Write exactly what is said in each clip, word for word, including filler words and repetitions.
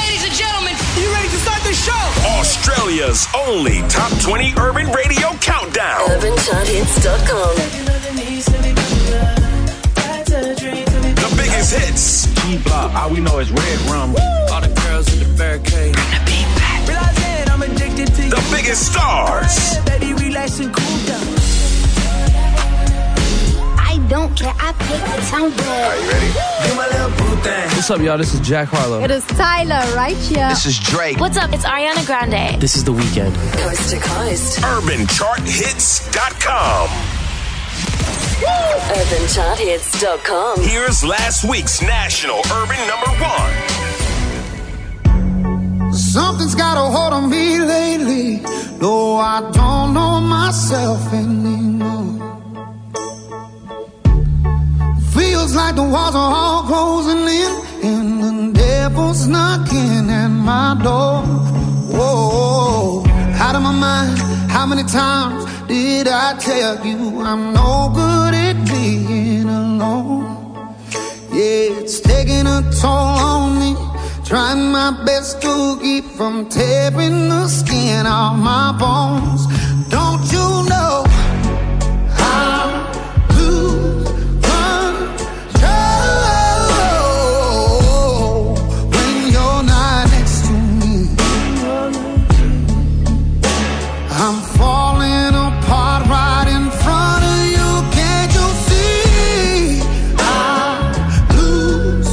Ladies and gentlemen, you ready to start the show? Australia's only top twenty urban radio countdown. urban chart hits dot com. The biggest hits. T-Block, all we know is red rum. All the girls in the barricade. Realizing I'm addicted to you. The biggest stars. Baby, relax and cool down. I don't care, I pick the town Are you ready? Do my little boo thing. What's up, y'all? This is Jack Harlow. It is Tyler right here. This is Drake. What's up? It's Ariana Grande. This is The Weeknd. Coast to coast. urban chart hits dot com. urban chart hits dot com. Here's last week's national urban number one. Something's got a hold on me lately, though I don't know myself anymore. Feels like the walls are all closing in, and the devil's knocking at my door. Whoa, out of my mind, how many times did I tell you I'm no good at being alone? Yeah, it's taking a toll on me, trying my best to keep from tearing the skin off my bones. Don't you know I lose control when you're not next to me? I'm falling apart right in front of you. Can't you see? I lose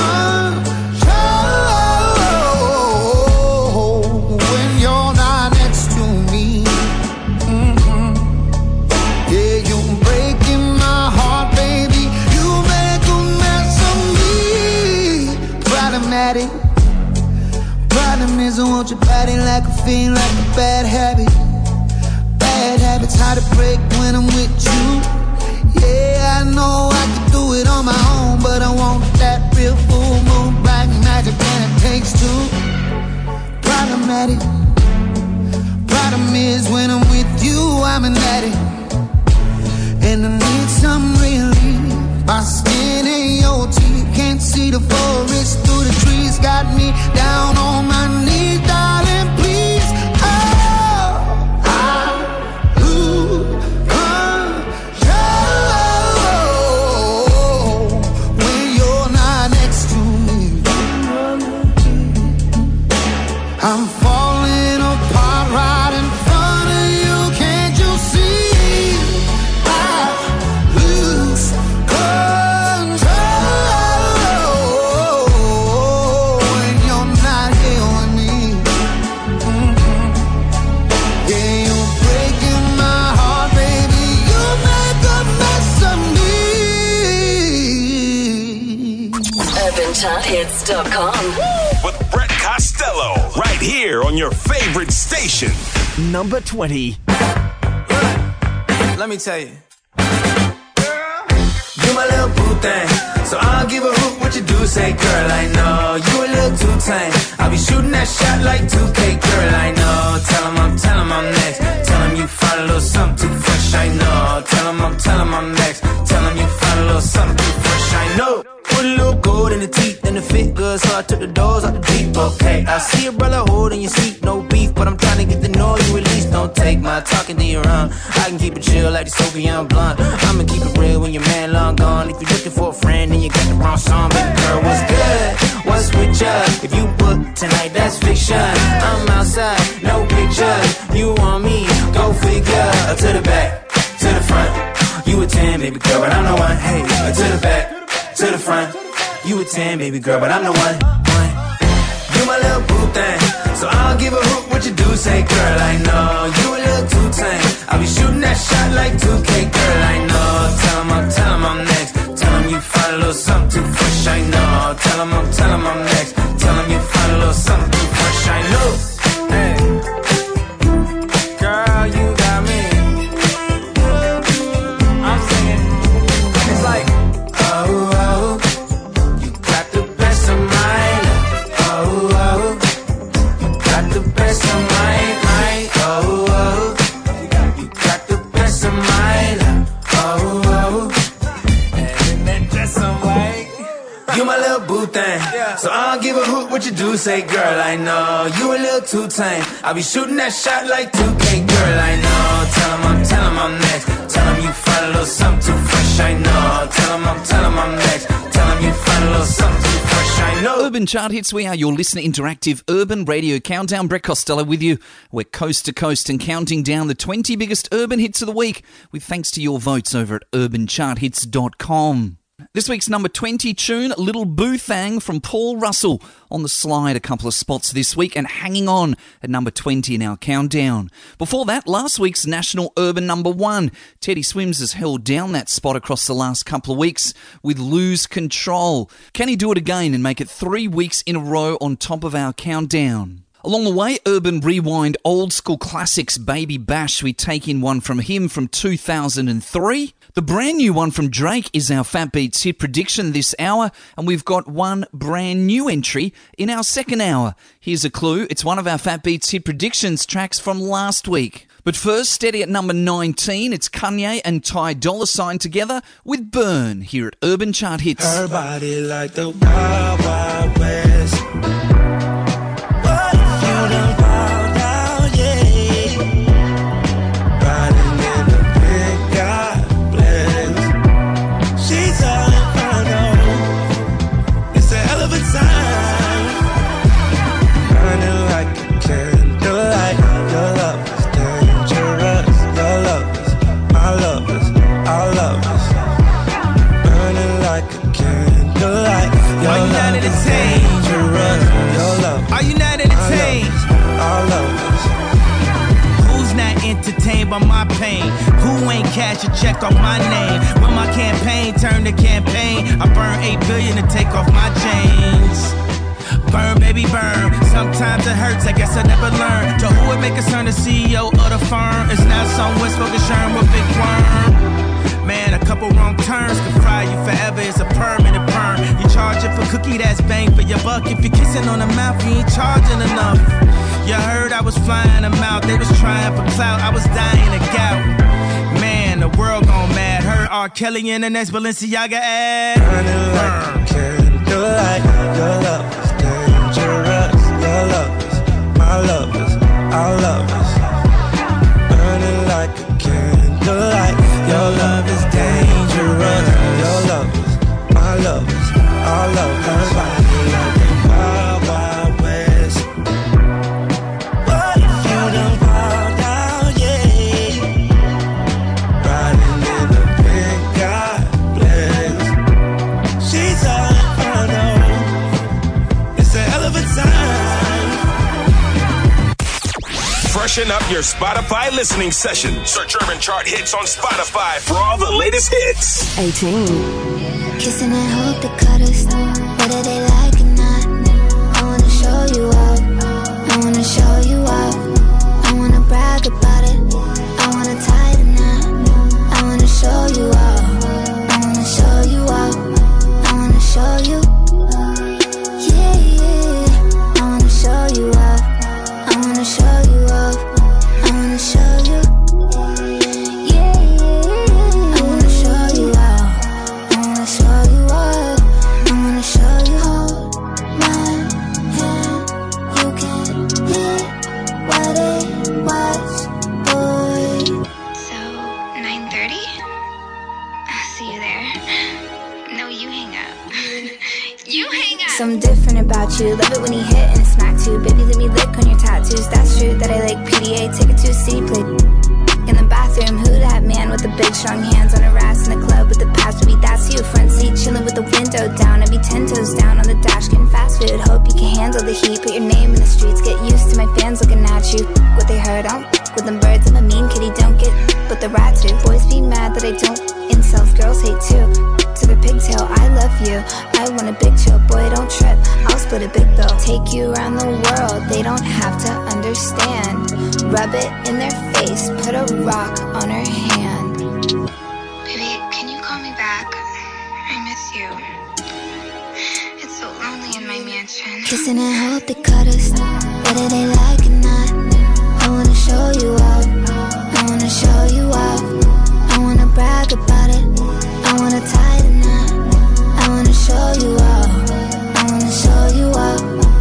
control when you're not next to me. Mm-hmm. Yeah, you're breaking my heart, baby. You make a mess of me. Problematic. Problem is I want your body like a fiend, like a bad habit. Bad habits hard to break when I'm with you. Yeah, I know I can do it on my own, but I want that real full moon black magic, and it takes two. Problematic. Problem is when I'm with you, I'm an addict, and I need some relief. My skin and your teeth, can't see the forest through the trees. Got me down on my knees, darling, please. Oh, I lose control when you're not next to me. I'm falling apart right in front of you. Can't you see? I lose control when you're not here with me. Mm-hmm. Yeah, you're breaking my heart, baby. You make a mess of me. urban chart hits dot com. With Brett Costello. Right here on your favorite station. Number twenty. Let me tell you. Do my little boo thing. So I'll give a hoot what you do. Say, girl, I know you a little too tame. I'll be shooting that shot like two K. Girl, I know. Tell him I'm, tell him I'm next. Tell him you find a little something too fresh. I know. Tell him I'm, tell him I'm next. Tell him you find a little something too fresh. I know. Put a little gold in the teeth and the fit good, so I took the doors out the deep. Okay, I see a brother holding your seat, no beef, but I'm trying to get the noise you release. Don't take my talking to your own. I can keep it chill like the Soviet blunt. I'ma keep it real when your man long gone. If you're looking for a friend and you got the wrong song, baby girl, what's good? What's with ya? If you book tonight, that's fiction. I'm outside, no pictures. You want me? Go figure. To the back, to the front. You a ten, baby girl, but I'm the one. Hey, to the back, to the front. You a ten, baby girl, but I'm the one. one. You my little boo thing, so I'll give a hoot what you do. Say, girl, I know you a little too tame. I'll be shooting that shot like two K. Girl, I know. Tell him I'm, tell him I'm next. Tell him you find a little something too fresh. I know. Tell him I'm, tell him I'm next. Tell him you find a little something too fresh. I know. Hey, girl, you got me. I'm singing. It's like, oh, oh, you got the best of mine. Oh, oh, you got the best of mine. Oh, oh, you got the best of mine. Oh, oh, and in that dress I'm like, you my little boo thing. So I'll give a hoot hook, what you do, say, girl, I know you a little too tame. I'll be shooting that shot like two K, girl, I know. Tell him I'm, tell him I'm next. Tell him you find a little something too fresh, I know. Tell him I'm, tell him I'm next. Tell him you find a little something too fresh, I know. Urban Chart Hits, we are your listener interactive urban radio countdown. Brett Costello with you. We're coast to coast and counting down the twenty biggest urban hits of the week with thanks to your votes over at urban chart hits dot com. This week's number twenty tune, Little Boo Thang from Paul Russell, on the slide a couple of spots this week and hanging on at number twenty in our countdown. Before that, last week's national urban number one, Teddy Swims has held down that spot across the last couple of weeks with Lose Control. Can he do it again and make it three weeks in a row on top of our countdown? Along the way, Urban Rewind old school classics Baby Bash, we take in one from him from two thousand three. The brand new one from Drake is our Fat Beats hit prediction this hour, and we've got one brand new entry in our second hour. Here's a clue, it's one of our Fat Beats hit predictions tracks from last week. But first, steady at number nineteen, it's Kanye and Ty Dolla $ign together with Burn here at Urban Chart Hits. Her body like the Wild Wild West. Entertained by my pain. Who ain't cash a check off my name? When my campaign turned to campaign, I burned eight billion to take off my chains. Burn, baby, burn. Sometimes it hurts, I guess I never learned. To who it may concern, the C E O of the firm is now somewhere smoking sherm with big worm. Man, a couple wrong turns can fry you forever. It's a permanent burn. You charge it for cookie, that's bang for your buck. If you're kissing on the mouth, you ain't charging enough. You heard I was flying them out. They was trying for clout. I was dying of gout. Man, the world gone mad. Heard R. Kelly in the next Balenciaga ad. Burning like a candlelight. Your love is dangerous. Your love is my love is our love is burning like a candlelight. Your love is dangerous. Your love is my love is our love is burning like a wild, wild west. What if you done wild out, yeah? Riding in the big God bless. She's all I know. It's a hell of a time. Freshen up your Spotify listening session. Search Urban Chart Hits on Spotify for all the latest hits. eighteen. Kissing and hope they cut us. Whether they like it or not. I wanna show you off. I wanna show you off. I wanna brag about it. I wanna tie the knot. I wanna show you off. I wanna show you off. I wanna show you. Yeah, yeah. I wanna show you off. I wanna show you off. I wanna show you. Yeah, yeah. I wanna show you off. I wanna show you off. I wanna show you. Hold my hand. You can hear what it was, boy. So, nine thirty? I'll see you there. No, you hang up. You hang up! Something different about you. Love it when you hit and it's smack too. Baby, let me lick on your tattoos. That's true that I like P D A. Take it to a city play in the bathroom. Who that man with the big strong hands on her ass in the club with the past? Maybe that's you. Front seat chilling with the window down. I'd be ten toes down on the dash getting fast food. Hope you can handle the heat. Put your name in the streets. Get used to my fans looking at you. What they heard, I don't with them birds. I'm a mean kitty, don't get but the rat too. Boys be mad that I don't. Incels, girls hate too. To the pigtail, I love you. I want a big chill, boy, don't trip. I'll split a big bill. Take you around the world, they don't have to understand. Rub it in their face, put a rock on her hand. Baby, can you call me back? I miss you. It's so lonely in my mansion. Kissing and hope they cut us. Whether they like it or not. I wanna show you off. I wanna show you off. I wanna brag about it. I wanna tie the knot. I wanna show you off. I wanna show you off.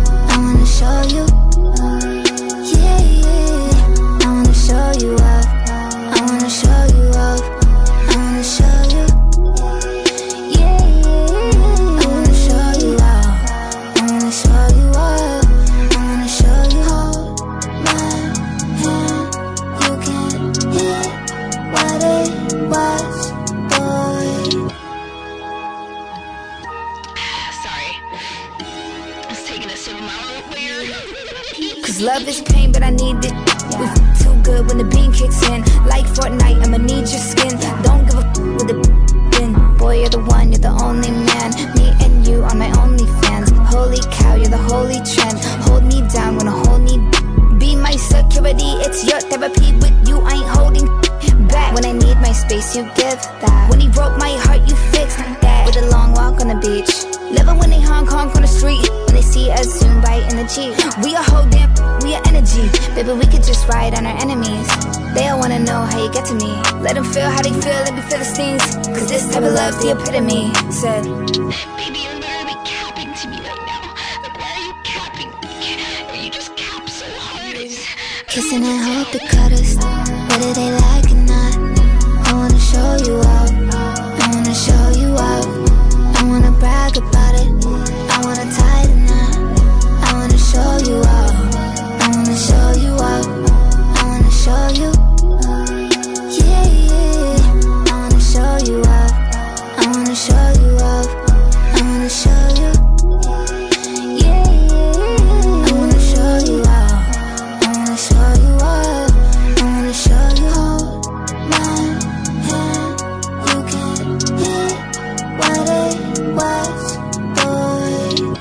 this a mile later. Cause love is pain, but I need it. We f- too good when the beam kicks in. Like Fortnite, I'ma need your skin. Don't give a f- with the bin. Boy, you're the one, you're the only man. Me and you are my only fans. Holy cow, you're the holy trend. Hold me down when I hold me. Be my security, it's your therapy. With you, I ain't holding back. When I need my space, you give that. When he broke my heart, you fixed that. With a long walk on the beach. Living when they honk honk on the street. When they see us soon bite in the Jeep. We are whole damn, we are energy. Baby, we could just ride on our enemies. They all wanna know how you get to me. Let them feel how they feel, let me feel the stings. Cause this type of love's the epitome. Said, baby, you're literally capping to me right now. Like, why are you capping? Are you just cap so hard? It's... kissing and hope the cutters, whether they like it or not. I wanna show you out, I wanna show you out. I wanna brag about it, I wanna tie the knot. I wanna show you out, I wanna show you out. I wanna show you, yeah, yeah. I wanna show you out, I wanna show you out. I wanna show you, yeah, yeah. I wanna show you out, I wanna show you out. I wanna show you hold my hand. You can hear what it was, boy.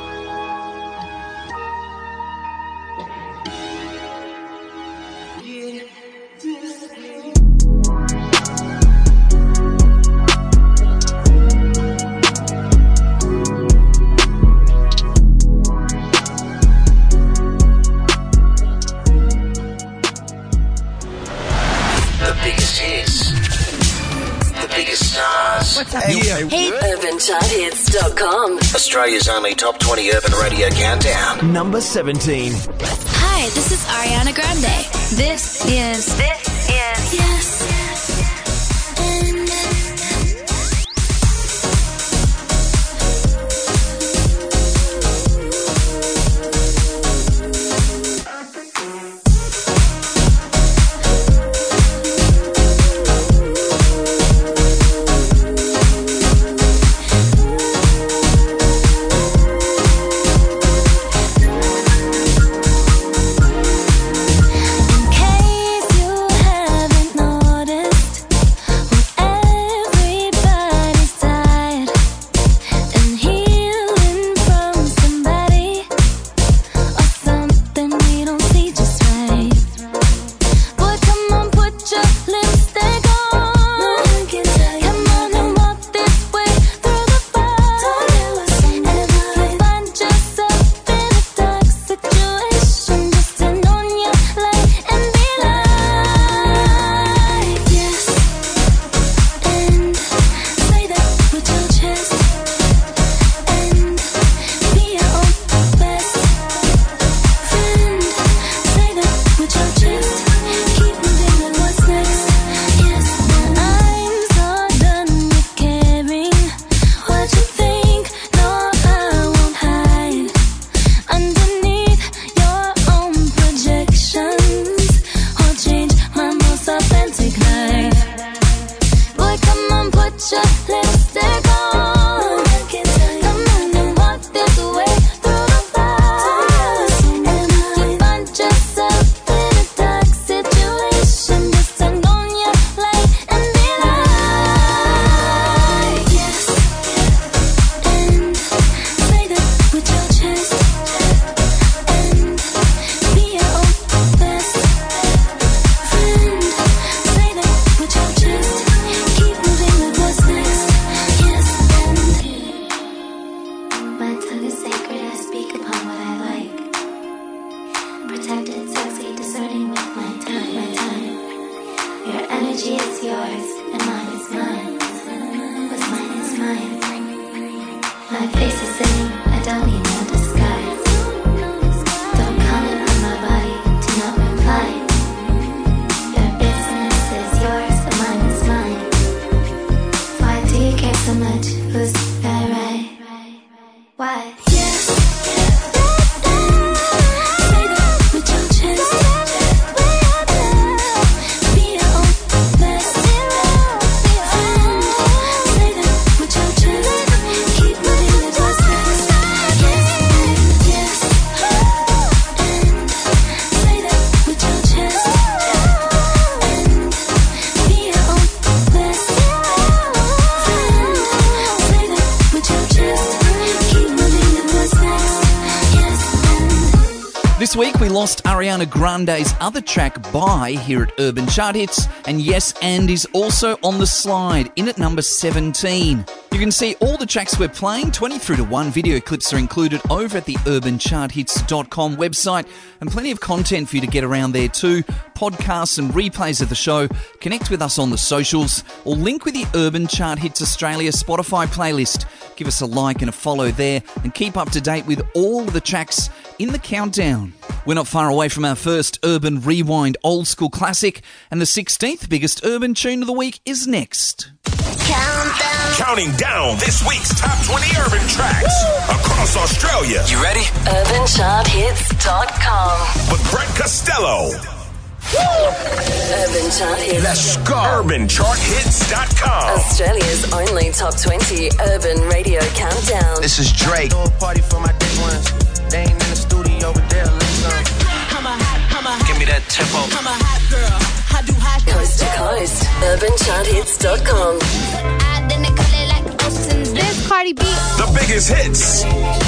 The biggest hits. The biggest stars. What's up? Yeah. Hey. urban chart hits dot com. Australia's only top twenty urban radio countdown. Number seventeen. Hi, this is Ariana Grande. This is... This is... Yes. In case you haven't noticed, This week we lost Ariana Grande's other track, Bye, here at Urban Chart Hits, and yes, and is also on the slide, in at number seventeen. You can see all the tracks we're playing, twenty through to one video clips are included over at the urban chart hits dot com website, and plenty of content for you to get around there too, podcasts and replays of the show. Connect with us on the socials, or link with the Urban Chart Hits Australia Spotify playlist. Give us a like and a follow there, and keep up to date with all the tracks in the countdown. We're not far away from our first Urban Rewind old school classic, and the sixteenth biggest urban tune of the week is next. Countdown. Counting down this week's top twenty urban tracks Woo! Across Australia. You ready? urban chart hits dot com. With Brett Costello. Urban Chart Hits. Let's go. urban chart hits dot com. Australia's only top twenty urban radio countdown. This is Drake. Throw a party for my day ones. They ain't in the studio, but they'll listen. I'm a hot, I'm a hot. Give me that tempo. I'm a hot girl. I do hot Coast to coast. urban chart hits dot com. This Cardi B. The biggest hits.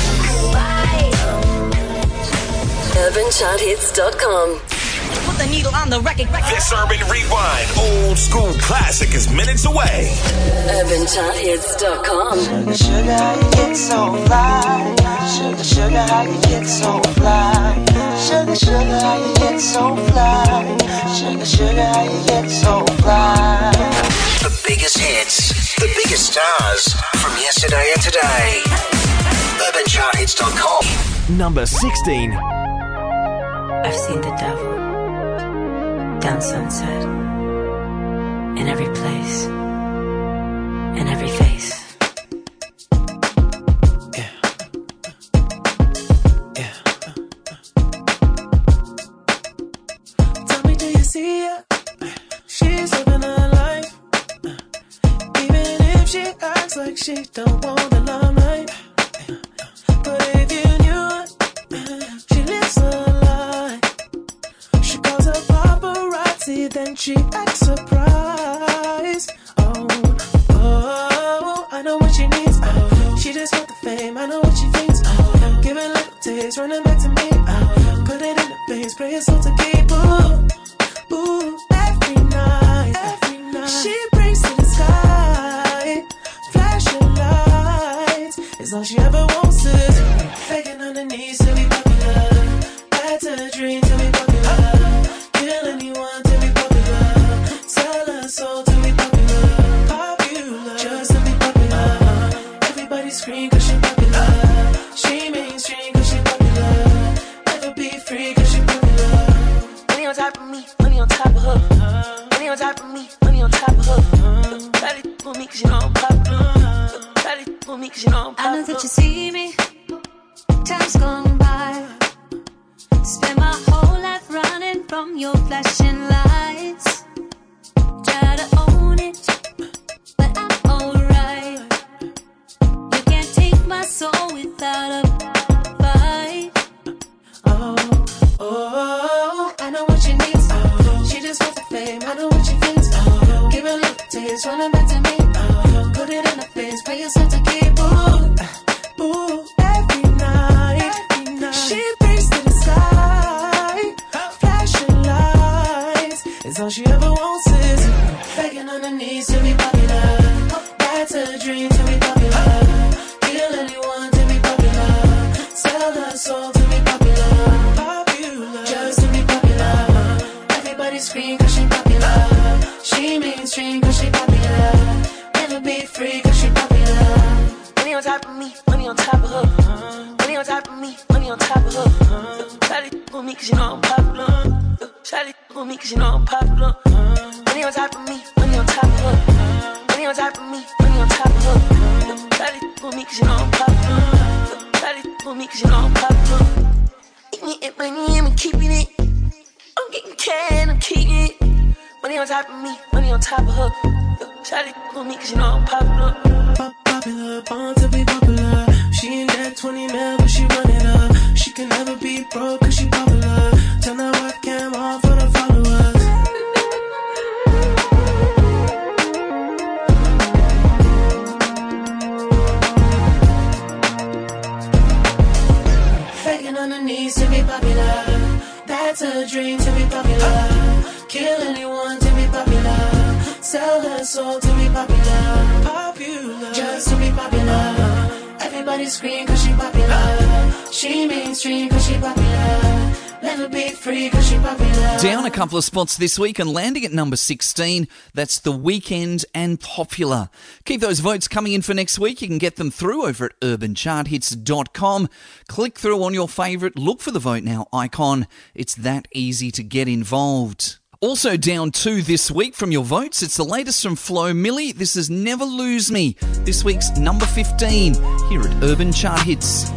urban chart hits dot com. Put the needle on the record. This Urban Rewind old school classic is minutes away. urban chart hits dot com. Sugar, sugar, how you get so fly? Sugar, sugar, how you get so fly? Sugar, sugar, how you get so fly? Sugar, sugar, how you get so fly? The biggest hits, the biggest stars from yesterday and today. urban chart hits dot com. Number sixteen. I've seen the devil down Sunset, in every place, in every face. Yeah. Yeah. Tell me, do you see her? She's living her life. Even if she acts like she don't want the limelight. But if you knew her, she lives her life. She calls her paparazzi, then she acts surprised. Oh, oh, I know what she needs. Oh, she just want the fame, I know what she thinks. Oh, give it little taste, running back to me. Oh, put it in the face, pray it's all to keep. Ooh, ooh, every night, every night. She brings to the sky, flashing lights. It's all she ever wants to do. Faking on the knees to be popular. That's a dream to be popular. Kill anyone to be popular. Sell her soul to be popular. Popular, just to be popular. Everybody scream cause she popular. She mainstream cause she popular. Never be free cause she popular. Money on top of me, money on top of her. Money on top of me, money on top of her. Try to for me cause you know I'm popular. Try to for me cause you know I'm popular. I know that you see me. Time's gone by. Spend my whole life running from your flashing lights. Try to own it, but I'm alright. You can't take my soul without a fight. Oh, oh, I know what she needs. Oh, she just wants the fame, I know what she thinks. Oh, give it a little taste, running back to me. Oh, put it in the face, pay yourself to keep. Ooh, ooh, every night, every night. She brings to the sky, flashing lights. It's all she ever wants is begging on her knees to be popular. That's a dream to be popular. Kill anyone to be popular. Sell her soul to be popular. Popular, just to be popular. Everybody scream cause she popular. She mainstream cause she popular. Never be free cause she popular. Money on top of me, money on top of her. Money on top of me, money on top of her. Try to for me cause you know I'm popular. Try to for me cause you know I'm popular. Money on top of me, money on top of her. Money on top of me, money on top of her. Try to for me cause you know I'm popular. Try to for me cause you know I'm popular. Eating it, money, I'm keeping it. I'm getting can, I'm keeping it. Money on top of me, money on top of her. Try to for me cause you know I'm popular. Popular, born to be popular. She ain't that twenty mil, but she run it up. She can never be broke cause she popular. Turn that webcam on for the followers. Faking on her knees to be popular. That's a dream to be popular. Kill anyone to be popular. Sell her soul to be popular. Popular. Just to be popular. Everybody scream cause she popular. She mainstream cause she popular. Never be free cause she popular. Down a couple of spots this week and landing at number sixteen. That's The Weeknd and Popular. Keep those votes coming in for next week. You can get them through over at urban chart hits dot com. Click through on your favourite. Look for the Vote Now icon. It's that easy to get involved. Also down two this week from your votes, it's the latest from Flo Milli. This is Never Lose Me, this week's number fifteen here at Urban Chart Hits.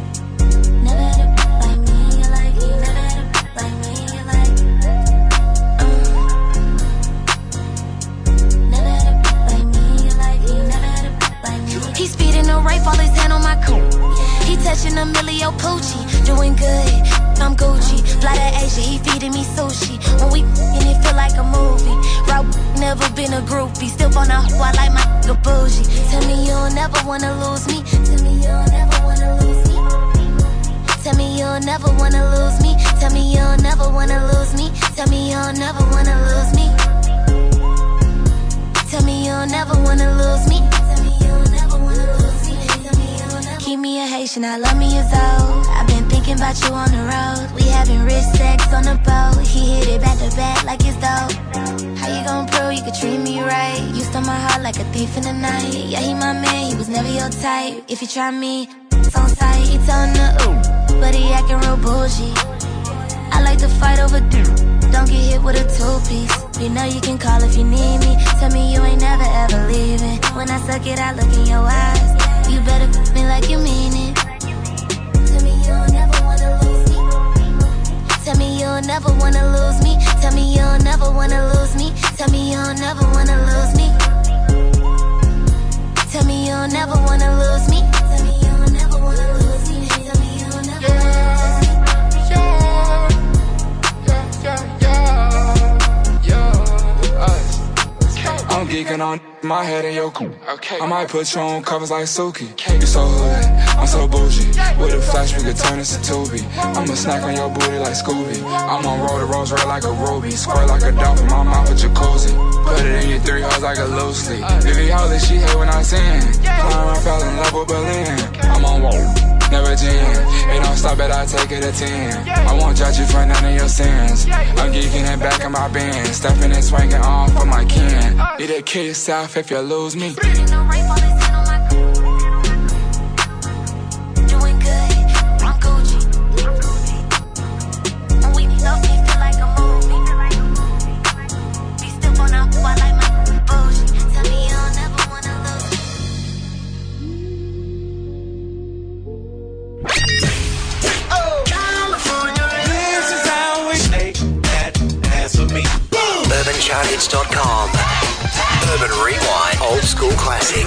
He speeding no rape, all his hand on my coat. He touching a millio poochie, doing good. I'm Gucci, fly to Asia, he feeding me sushi. When we f***ing, it feel like a movie. Rob never been a groupie, still on a who I like my nigga bougie. Tell me you'll never wanna lose me. Tell me you'll never wanna lose me. Tell me you'll never wanna lose me. Tell me you'll never wanna lose me. Tell me you'll never wanna lose me. Tell me you'll never wanna lose me. Tell me you'll never wanna lose me. Tell me you'll never. Keep me a Haitian, I love me as old. I've been thinking about you on the road. We having rich sex on the boat. He hit it back to back like it's dope. How you gon' prove you could treat me right? You stole my heart like a thief in the night. Yeah, he my man, he was never your type. If you try me, it's on sight. He telling the ooh, but he acting real bougie. I like to fight over dude. Don't get hit with a two-piece. You know you can call if you need me. Tell me you ain't never ever leaving. When I suck it, I look in your eyes. You better f*** me like you mean it. Tell me you'll never wanna lose me. Tell me you'll never wanna lose me. Tell me you'll never wanna lose me. Tell me you'll never wanna lose me. Tell me you'll never wanna lose me. Tell me you'll never wanna lose me. Tell me you'll never wanna lose me. I'm geeking on my head and your cool. Okay. I might put you on covers like Suki. You so hood, I'm so bougie. With a flash, we could turn this to Tubi. I'ma snack on your booty like Scooby. I'm on roll the rose red like a ruby. Squirt like a dolphin, my mouth a jacuzzi. Put it in your three hoes like a loose sleep. Vivi Holly, she hate when I sing. Flying, I fell in love with Berlin. I'm on roll. Never gin. It don't stop it, I take it a ten. I won't judge you for none of your sins. I'm geeking it back in my bin. Stepping and swinging off for my kin. You to kill yourself if you lose me. Doing good, I'm Gucci. And we love me, feel like a movie. Be still on out, I like my bougie. Tell me you'll never wanna lose me. urban chart hits dot com. Urban Rewind, old school classic.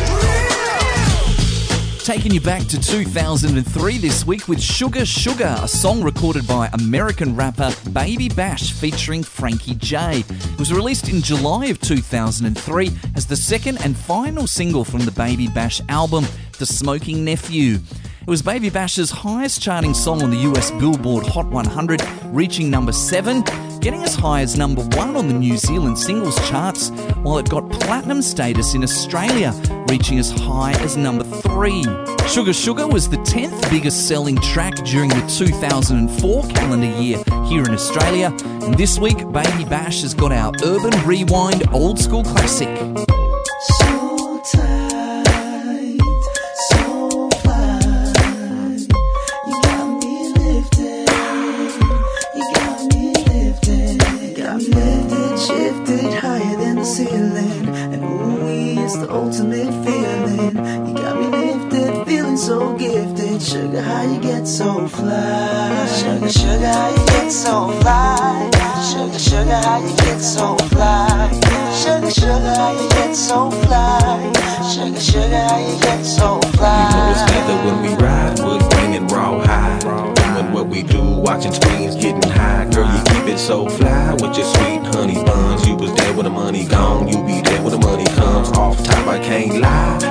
Taking you back to two thousand three this week with Sugar Sugar, a song recorded by American rapper Baby Bash featuring Frankie J. It was released in July of two thousand three as the second and final single from the Baby Bash album, The Smoking Nephew. It was Baby Bash's highest charting song on the U S Billboard Hot one hundred, reaching number seven, getting as high as number one on the New Zealand singles charts, while it got platinum status in Australia, reaching as high as number three. Sugar Sugar was the tenth biggest selling track during the two thousand four calendar year here in Australia, and this week Baby Bash has got our Urban Rewind old school classic. So tight, so fine. You got me lifted, you got me lifted, got me lifted, shifted higher than the ceiling. And ooh, it's the ultimate feeling. You got me lifted, feeling so gifted. Sugar, how you get so fly? Sugar, sugar, how you get so fly? Sugar, sugar, how you get so fly? Sugar, sugar, how you get so fly? Sugar, sugar, how you get so fly? You know it's leather when we ride, wood grain and raw high. Doing what we do, watching screens, getting high. Girl, you keep it so fly with your sweet honey buns. You was there when the money gone, you be there when the money comes. Off top, I can't lie, I love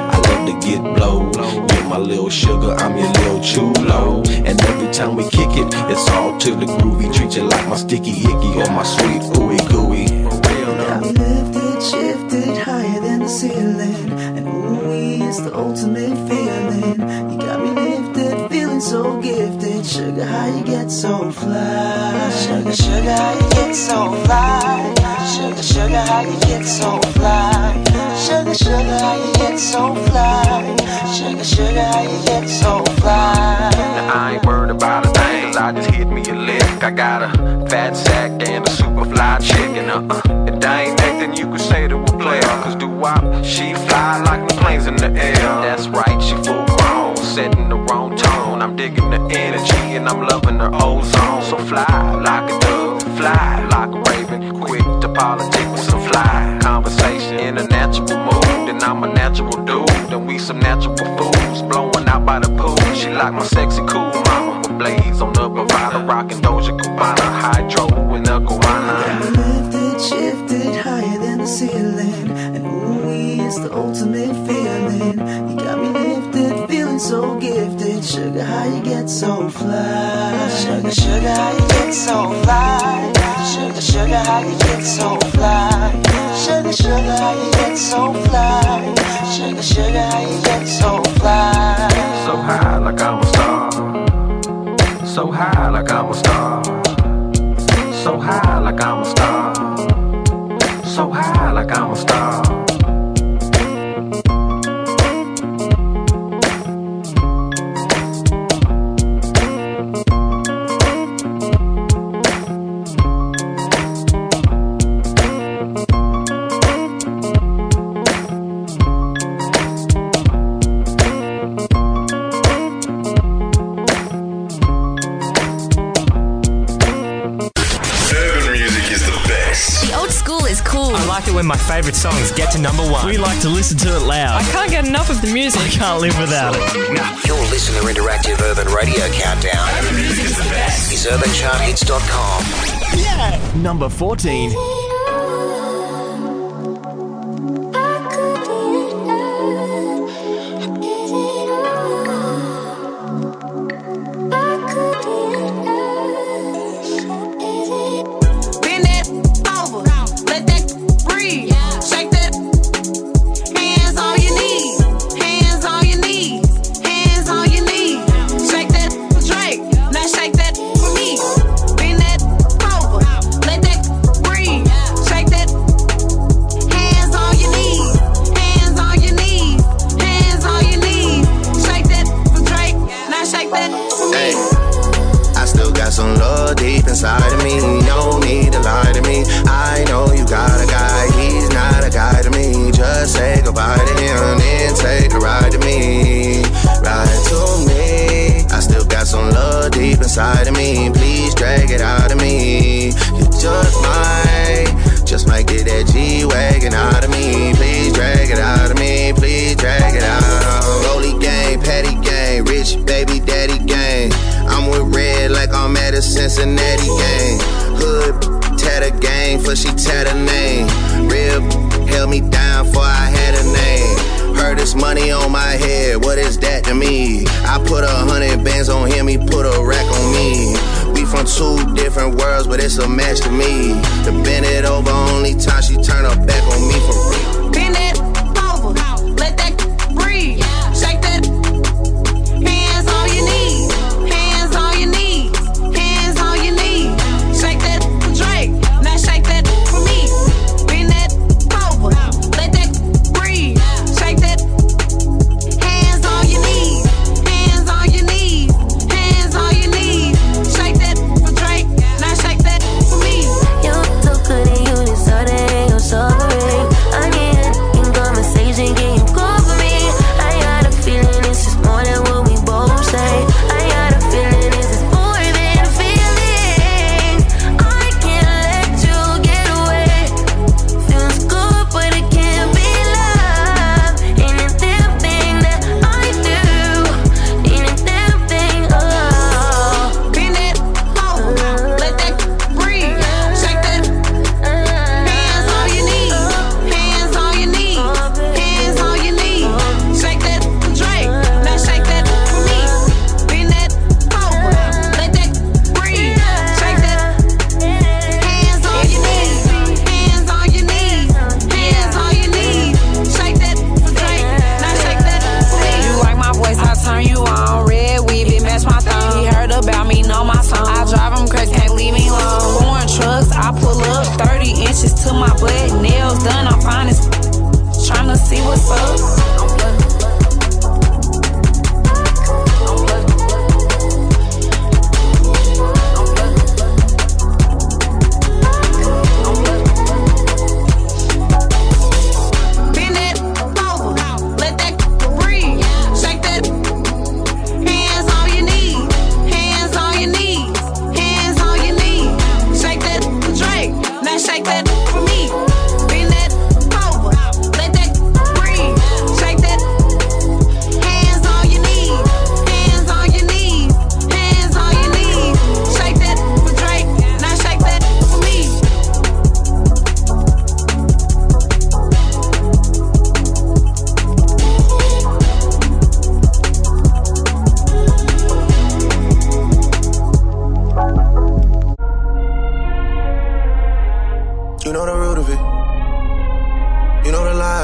to get blowed. You're my little sugar, I'm your little chulo. And every time we kick it, it's all to the groovy. Treat you like my sticky icky or my sweet ooey gooey. For real, got me lifted, shifted higher than the ceiling. And ooey is the ultimate feeling. You got me lifted, feeling so gifted. Sugar, how you get so fly? Sugar, sugar, how you get so fly? Sugar, sugar, how you get so fly? Sugar, sugar, how you get so fly? Sugar, sugar, how you get so fly? Now I ain't worried about a thing, cause I just hit me a lick. I got a fat sack and a super fly chick. And uh-uh, if that ain't acting, you could say to a player. Cause do-wop, she fly like the planes in the air. That's right, she full grown, setting the wrong tone. I'm digging the energy and I'm loving her ozone. So fly like a dove, fly like a raven. Quick to politic with some fly conversation in a natural mood. And I'm a natural dude, and we some natural fools blowing out by the pool. She like my sexy cool mama with blades on the bravado, rocking Doja Cubana, hydro in the guana. Lifted, shifted higher than the ceiling. And ooey is the ultimate feeling. You got me lifted, feeling so gifted. Sugar, how you get so fly? Sugar, sugar, how you get so fly? Sugar, sugar, how you get so fly? Sugar, sugar, how you get so fly? Sugar, sugar, how you get so fly? So high like I'm a star. So high like I'm a star. So high like I'm a star. So high like I'm a star. I like it when my favourite songs get to number one. We like to listen to it loud. I can't get enough of the music. I can't live without it. Now, your listener interactive urban radio countdown. Urban music is the best. Is urban chart hits dot com. Yeah. Number fourteen. Inside of me, no need to lie to me. I know you got a guy, he's not a guy to me. Just say goodbye to him, then take a ride to me. Ride to me. I still got some love deep inside of me. Please drag it out of me. You just might, just might get that G-Wagon out of me. Please drag it out of me, please drag it out. Rolly gang, patty gang, rich baby daddy gang. I'm with Red like I'm at a Cincinnati game. Hood tatter gang, for she tat her name. Real held me down for I had a name. Heard this money on my head, what is that to me? I put a hundred bands on him, he put a rack on me. We from two different worlds, but it's a match to me. To bend it over, only time she turn her back on me for real. Bend it over, let that breathe. Shake that, hands on your knees. Hands on your knees, hands on your knees. Shake that for Drake, now shake that for me. Bend that over, let that breathe. Shake that, hands on your knees, hands on your knees, hands on your knees. Shake that for Drake, now shake that for me. You're so good and you deserve it, you're so great. I need it, and go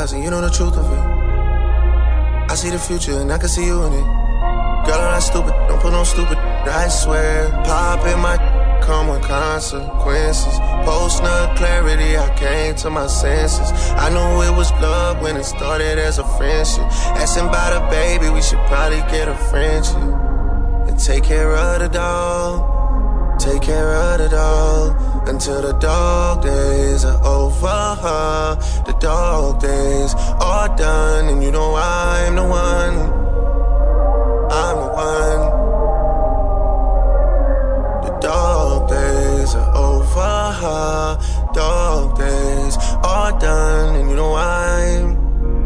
eyes and you know the truth of it. I see the future and I can see you in it. Girl, I'm not stupid, don't put no stupid, I swear. Pop in my come with consequences. Post nut clarity, I came to my senses. I knew it was love when it started as a friendship. Asking about a baby, we should probably get a friendship. And take care of the dog, take care of the dog. Until the dog days are over. The dog days are done. And you know I'm the one, I'm the one. Dog days are over, dog days are done, and you know I'm.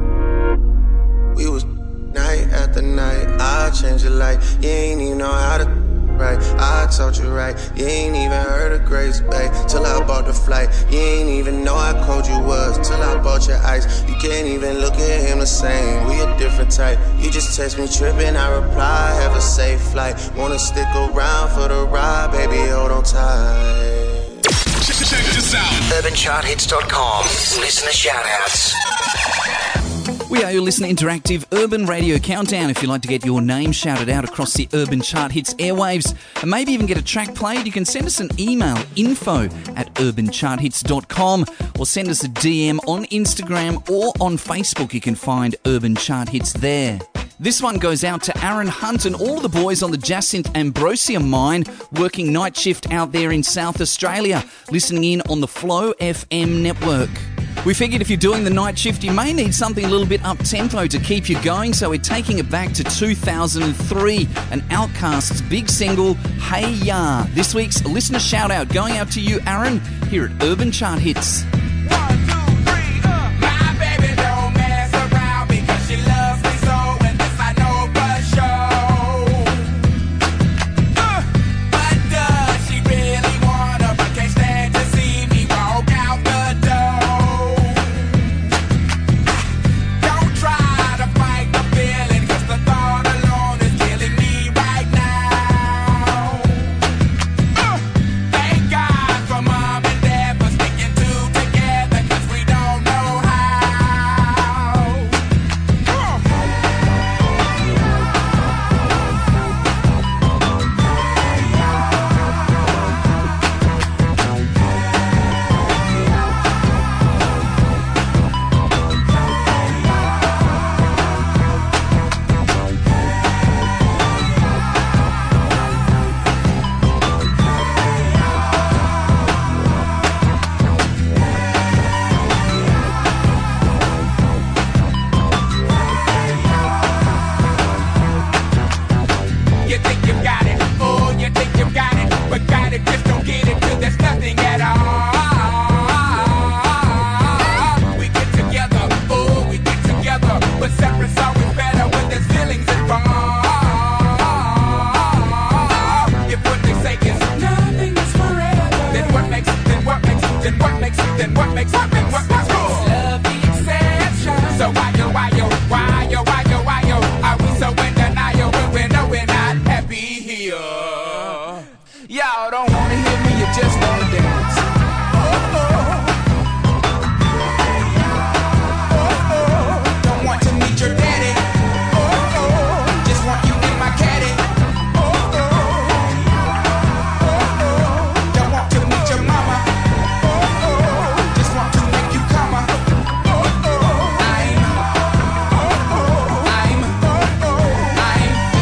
We was night after night, I changed your life, you ain't even know how to right. I taught you right, you ain't even heard of Grace Bay till I bought the flight. You ain't even know how cold you was till I bought your ice. You can't even look at him the same, we a different type. You just text me tripping, I reply, have a safe flight. Wanna stick around for the ride, baby, hold on tight. Check this out. urban chart hits dot com. Listener shoutouts. We are your listener interactive Urban Radio Countdown. If you'd like to get your name shouted out across the Urban Chart Hits airwaves and maybe even get a track played, you can send us an email, info at urban chart hits dot com, or send us a D M on Instagram or on Facebook. You can find Urban Chart Hits there. This one goes out to Aaron Hunt and all the boys on the Jacinth Ambrosia mine working night shift out there in South Australia, listening in on the Flow F M network. We figured if you're doing the night shift, you may need something a little bit up-tempo to keep you going, so we're taking it back to two thousand three, and Outkast's big single, Hey Ya. This week's listener shout-out going out to you, Aaron, here at Urban Chart Hits.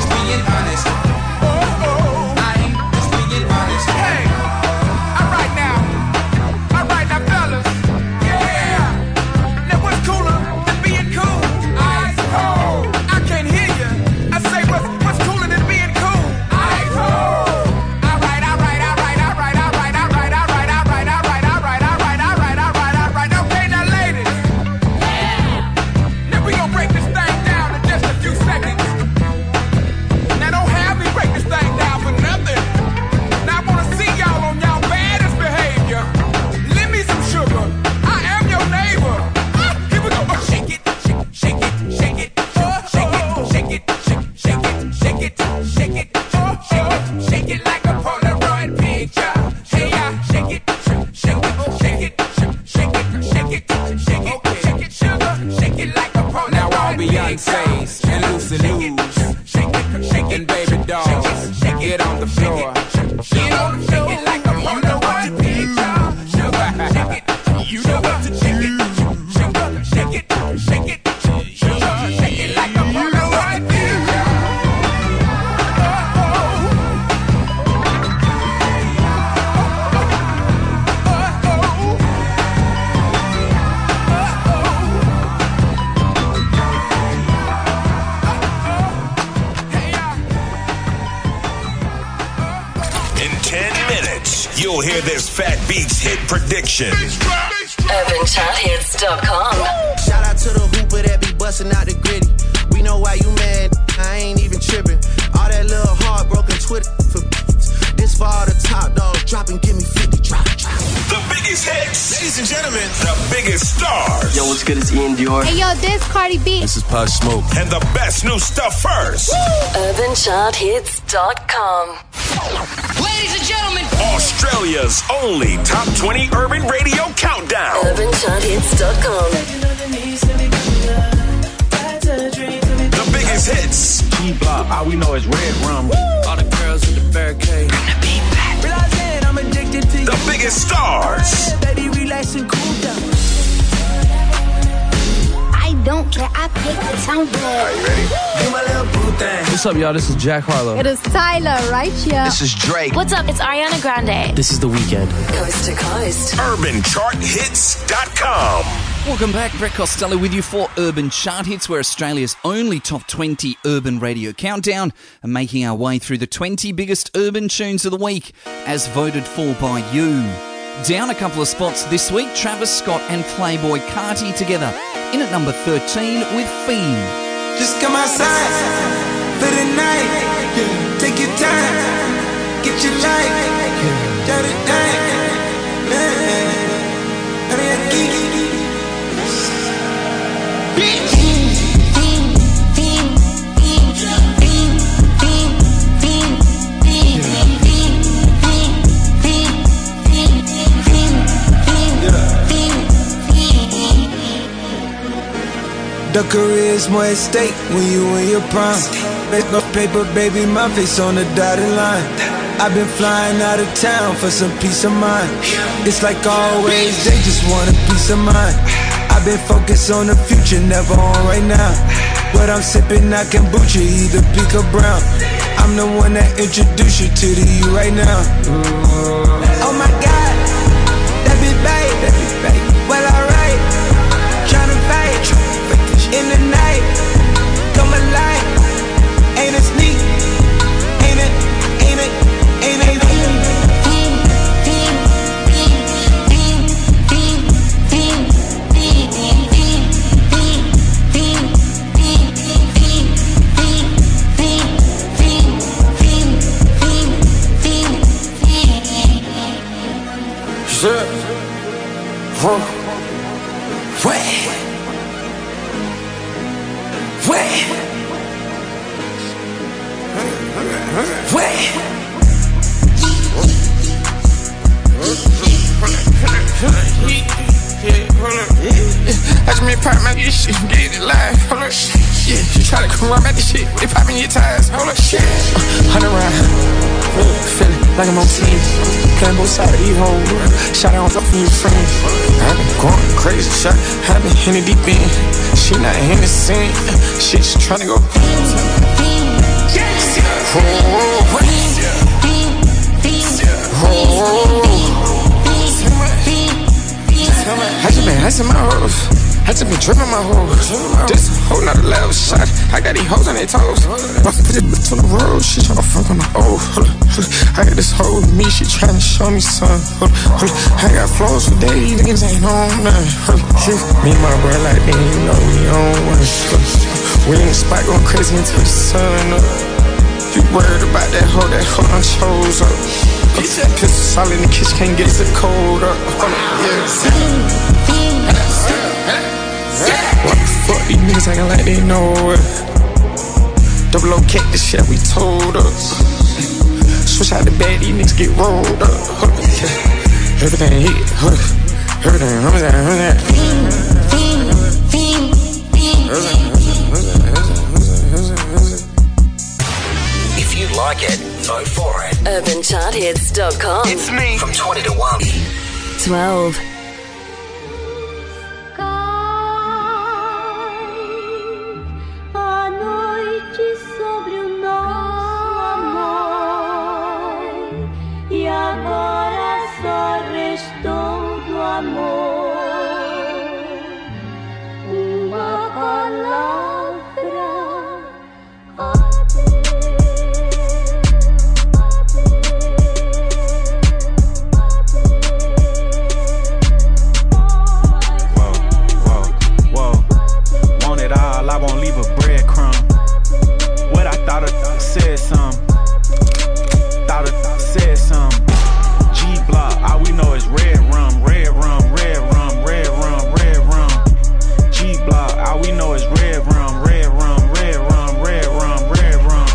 Hey, all right now. She don't shake it like a wonder what to picture. Sugar, shake it. You know what to shake it. Sugar, shake it, shake it. Sugar, shake it like a wonder what to picture. You'll hear this Fat Beats hit prediction. urban chart hits dot com. Shout out to the hooper that be busting out the gritty. We know why you mad, I ain't even tripping. All that little heartbroken Twitter for this far the top dog drop and give me fifty drop, drop. The biggest hits. Ladies and gentlemen, the biggest stars. Yo, what's good? It's Ian Dior. Hey, yo, this Cardi B. This is Pop Smoke. And the best new stuff first. urban chart hits dot com. Ladies and gentlemen, Australia's only top twenty urban radio countdown. urban chart hits dot com. The biggest hits. E-Block, all we know is red rum. All the girls with the barricade. Bring the beat back. Realizing I'm addicted to you. The biggest stars. Baby, relax and cool down. I don't care. I pick the sound board. Are you ready? Do my little boo thing. What's up, y'all? This is Jack Harlow. It is Tyler right here. This is Drake. What's up? It's Ariana Grande. This is The Weeknd. Coast to coast. urban chart hits dot com. Welcome back, Brett Costello with you for Urban Chart Hits. We're Australia's only top twenty urban radio countdown and making our way through the twenty biggest urban tunes of the week as voted for by you. Down a couple of spots this week, Travis Scott and Playboy Carti together in at number thirteen with Fiend. Just come outside for the night. Yeah. Take your time, get your life. Yeah. Got it down. Yeah. I mean, I geek. The career's more at stake when you in your prime. Make no paper, baby, my face on the dotted line. I've been flying out of town for some peace of mind. It's like always, they just want a peace of mind. I've been focused on the future, never on right now. But I'm sipping that kombucha, either pink or brown. I'm the one that introduced you to the you right now. Oh my God, that be babe, that be babe. Well, alright, tryna fight in the night, come alive. Ain't it sneak? Ain't it? Ain't it? Ain't it? Ain't it? Watch me pop my this shit, get it live. Hold up, yeah. You try to come around back this shit, they popping your tires. Hold up, shit. Hundred round, feeling like I'm on team. Playing both sides of these hoes. Shot out off from your friends. I've been going crazy, shot. I've been in the deep end. She not in the scene. She just tryna go. I just been hustling my hoes. I just been dripping my hoes. This whole nother level shot. I got these hoes on their toes. I put this bitch on the road. She tryna fuck on the oh. I got this hoe with me. She tryna show me something. I got flows for days. Niggas ain't on nothing. Me and my bro like they ain't know we on one. We in the spot going crazy until the sun up. You worried about that hoe, that hoe done chose up. Pistol solid in the kitchen, can't get the cold up. What the fuck, these niggas acting like they know it. Double O K, the shit we told us. Switch out the bag, these niggas get rolled up. Everything hit, everything, everything, everything. If you like it, Vote for it. urban chart hits dot com. It's me. From twenty to one. twelve. A noite sobre o nosso amor, e agora só restou do amor uma palavra. I won't leave a breadcrumb. What I thought I said some. Thought I said some. G block, all we know is red rum, red rum, red rum, red rum, red rum. G block, all we know is red rum, red rum, red rum, red rum, red rum.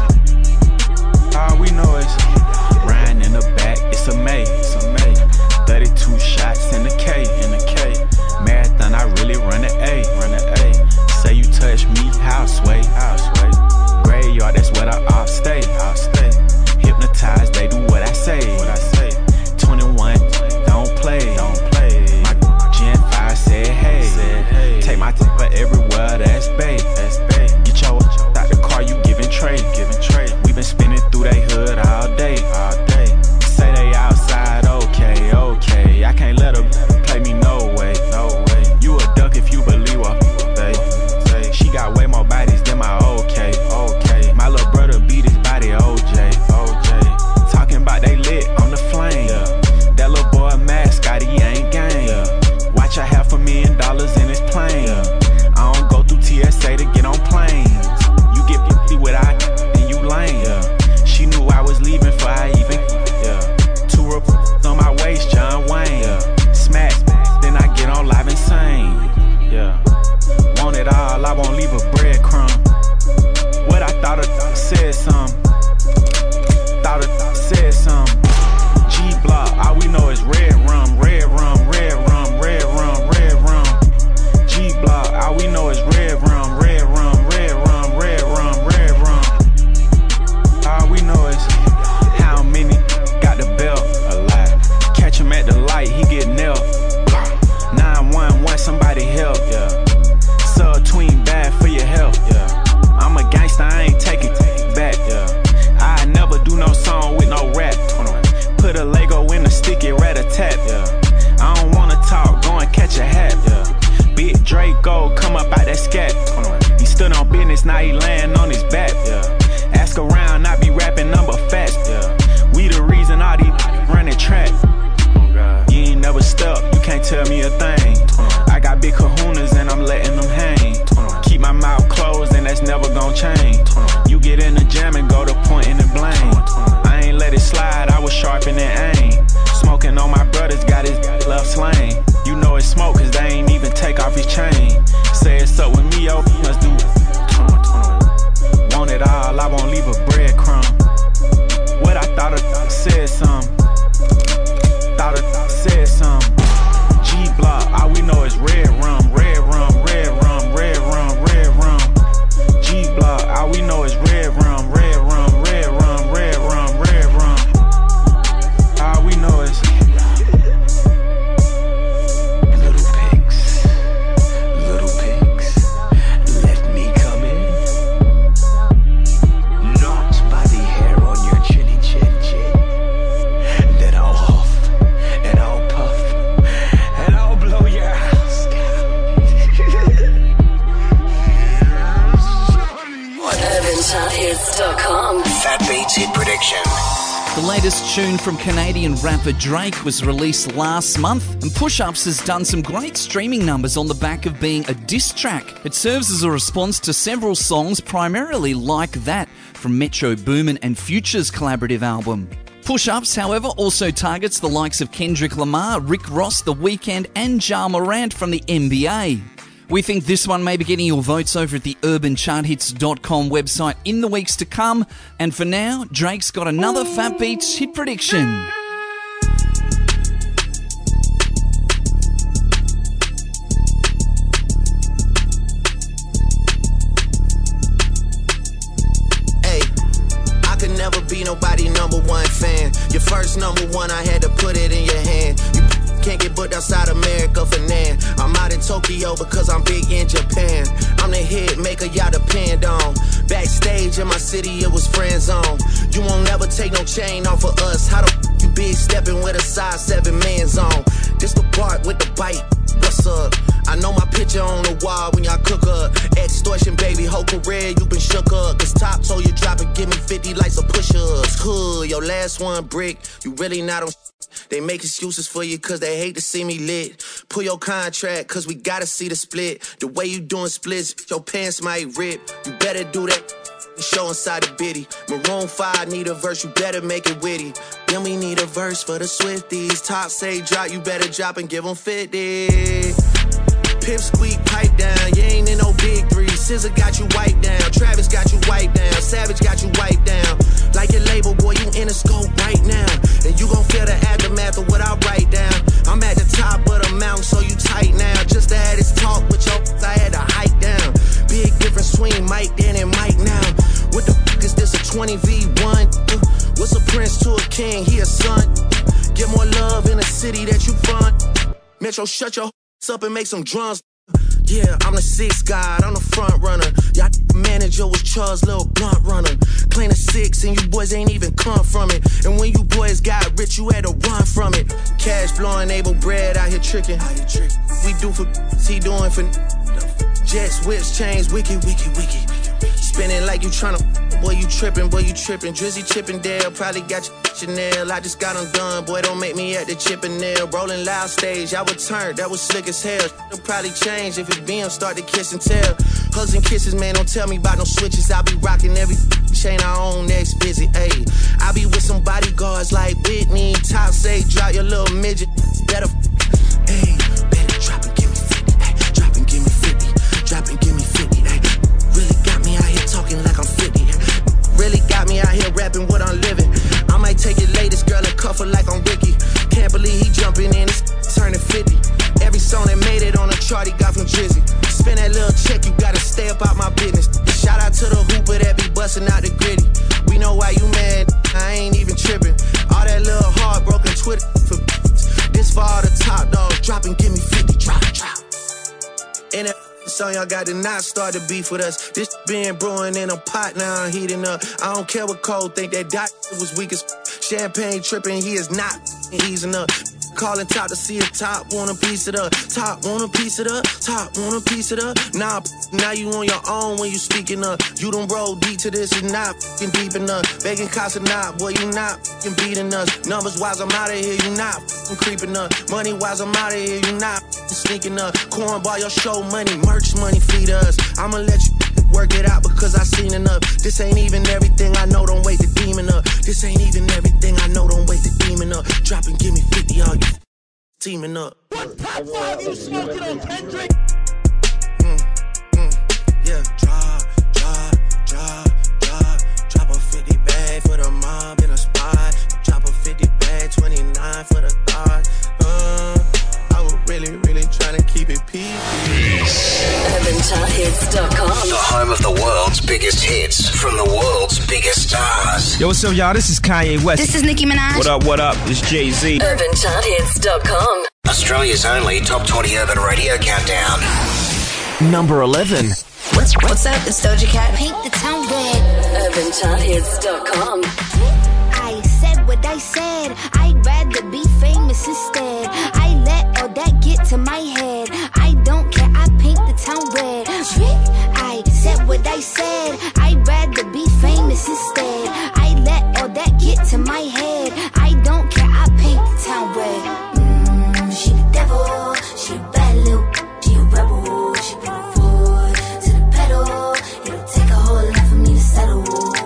All we know is riding in the back, it's a May, it's a May. thirty-two shots in the K, in the K. Marathon, I really run the A, run the A. Say you touch me, houseway, houseway. Graveyard, that's what I off stay, off stay. Hypnotized, they do what I say, what I say. twenty-one, don't play, don't play. My Gen five said hey, said hey. Take my tipper everywhere, that's bae, that's bae. Get your out the car, you giving trade, giving trade. We been spinning through they hood all day, all day. Say they outside, okay, okay. I can't let her play me no way, no way. You a duck if you believe what they. She got way more bodies than my okay, okay. My little brother beat his body, O J, O J. Talking about they lit on the flame. Yeah. That little boy mascot, he ain't game. Yeah. Watch a half a million dollars in his plane. Yeah. I don't go through T S A to get on planes. You get fifty without and you lame. Yeah. She knew I was leaving for I even. Yeah. Two reports on my waist, John Wayne. Yeah. Smack, then I get on live insane. Yeah. Want it all, I won't leave a breadcrumb. What I thought I said some. Thought I said some. G block, all we know is red rum, red rum, red rum, red rum, red rum. G block, all we know is red rum, red rum, red rum, red rum, red rum. All we know is how many got the belt alive. Catch him at the light, he get nailed. nine one one, somebody help, yeah. Tween bad for your health, yeah. I'm a gangster, I ain't taking back, yeah. I never do no song with no rap. Put a Lego in a sticky rat-a-tat, yeah. I don't wanna talk, go and catch a hat, yeah. Big Draco, come up out that scat. He stood on business, now he laying on his back, yeah. Ask around, I be rapping number fast, yeah. We the reason all these running track. You ain't never stepped, you can't tell me a thing. I got big kahunas and I'm letting them hang. Keep my mouth closed and that's never gon' change. You get in the jam and go to pointing the blame. I ain't let it slide, I was sharpening aim. Smoking on my brothers, got his love slain. You know it's smoke cause they ain't even take off his chain. Say it's up with me, yo, let's do. Want it all, I won't leave a breadcrumb. What I thought I said some. Thought I said some. G block, all we know is red rum, red rum, red rum, red rum, red rum. G block, all we know is red rum, red rum, red rum, red rum, red rum. All we know is little pigs, little pigs, let me come in. Not by the hair on your chinny chin chin. Then I'll huff and I'll puff and I'll blow your house down. urban chart hits dot com. Fat Beats Hit Prediction. The latest tune from Canadian rapper Drake was released last month, and Push Ups has done some great streaming numbers on the back of being a diss track. It serves as a response to several songs, primarily Like That, from Metro Boomin and Future's collaborative album. Push Ups, however, also targets the likes of Kendrick Lamar, Rick Ross, The Weeknd and Ja Morant from the N B A. We think this one may be getting your votes over at the urban chart hits dot com website in the weeks to come. And for now, Drake's got another Fat Beats hit prediction. Hey, I could never be nobody number number one, I had to put it in your hand. You can't get booked outside America for nan. I'm out in Tokyo because I'm big in Japan. I'm the hit maker y'all depend on. Backstage in my city, it was friend zone. You won't never take no chain off of us. How the f- you big stepping with a size seven man zone? This the part with the bite. What's up? I know my picture on the wall when y'all cook up. Extortion, baby, whole career you been shook up. Cause top told you drop it, give me fifty likes of push-ups. Hood, your last one brick, you really not on. They make excuses for you cause they hate to see me lit. Pull your contract cause we gotta see the split. The way you doing splits, your pants might rip. You better do that. Show inside the bitty. Maroon five need a verse, you better make it witty. Then we need a verse for the Swifties. Top say drop, you better drop and give them fifty. Pip squeak, pipe down, you ain't in no big three. Scissor got you wiped down, Travis got you wiped down, Savage got you wiped down. Like your label, boy, you in the scope right now. And you gon' feel the aftermath of what I write down. I'm at the top of the mountain, so you tight now. Just to have this talk with your I had to hike down. Big difference between Mike then and Mike now. What the fuck is this, a twenty v one? What's a prince to a king, he a son? Get more love in the city that you from. Metro, shut your up and make some drums. Yeah, I'm the sixth guy, I'm the front runner. Y'all manager was Charles' little blunt runner. Claim a six and you boys ain't even come from it. And when you boys got rich, you had to run from it. Cash flowing, able bread out here tricking. We do for he doing for jets, whips, chains, wicked, wicked, wicked. Spinning like you tryna, boy, you tripping, boy, you tripping. Drizzy Chippendale, probably got your Chanel. I just got them done, boy, don't make me at the Chippendale. Rolling loud stage, I would turn, that was slick as hell. It'll probably change if it B M start to kiss and tell. Hugs and kisses, man, don't tell me about no switches. I be rocking every chain I own next visit, ayy. I be with some bodyguards like Whitney. Top say, drop your little midget, better, ayy. Better drop and give me fifty, ayy. Drop and give me fifty, drop and give me fifty, ayy. Really got me out here talking like I'm fifty. Really got me out here rapping what I'm living. I might take your latest girl and cuff her like I'm Ricky. Can't believe he jumping in, he's turning fifty. Every song that made it on the chart he got from Drizzy. Spend that little check, you gotta stay up out my business. Shout out to the hooper that be busting out the gritty. We know why you mad, I ain't even tripping. All that little heartbroken Twitter for this for all the top dogs. Drop and give me fifty, drop, drop. And that song y'all got to not start to beef with us. This been brewing in a pot, now I'm heating up. I don't care what Cole think, that dot was weak as champagne tripping, he is not easing up. Calling top to see if top want a piece of the top, want a piece of the top, want a piece of the nah, now you on your own when you speaking up. You done roll deep to this, you not f***ing deep enough. Begging cops or not, boy, you not f***ing beating us. Numbers wise, I'm out of here, you not f***ing creeping up. Money wise, I'm out of here, you not f***ing sneaking up. Cornball, your show money, merch money, feed us. I'ma let you work it out because I seen enough. This ain't even everything I know, don't wait the demon up. This ain't even everything I know, don't wait the demon up. Drop and give me fifty, all you teaming up. What top five you smoking on, Kendrick? Mm, mm, yeah, drop, drop, drop, drop. Drop a fifty bag for the mob in a spot. Drop a fifty bag, twenty-nine for the thought. Uh, I was really, really trying to keep it peaceful. urban chart hits dot com. The home of the world's biggest hits from the world's biggest stars. Yo, what's up, y'all? This is Kanye West. This is Nicki Minaj. What up, what up? It's Jay-Z. urban chart hits dot com. Australia's only top twenty urban radio countdown. Number eleven. What's, what's up? It's Doja Cat. Paint the town red. urban chart hits dot com. I said what I said. I'd rather be famous instead. I let all that get to my head. I don't care. I paint the town red. I said what I said. I'd rather be famous instead. I let all that get to my head. I don't care. I paint the town red. Mm, she the devil. She a bad little. She a rebel. She put her foot to the pedal. It'll take a whole lot for me to settle.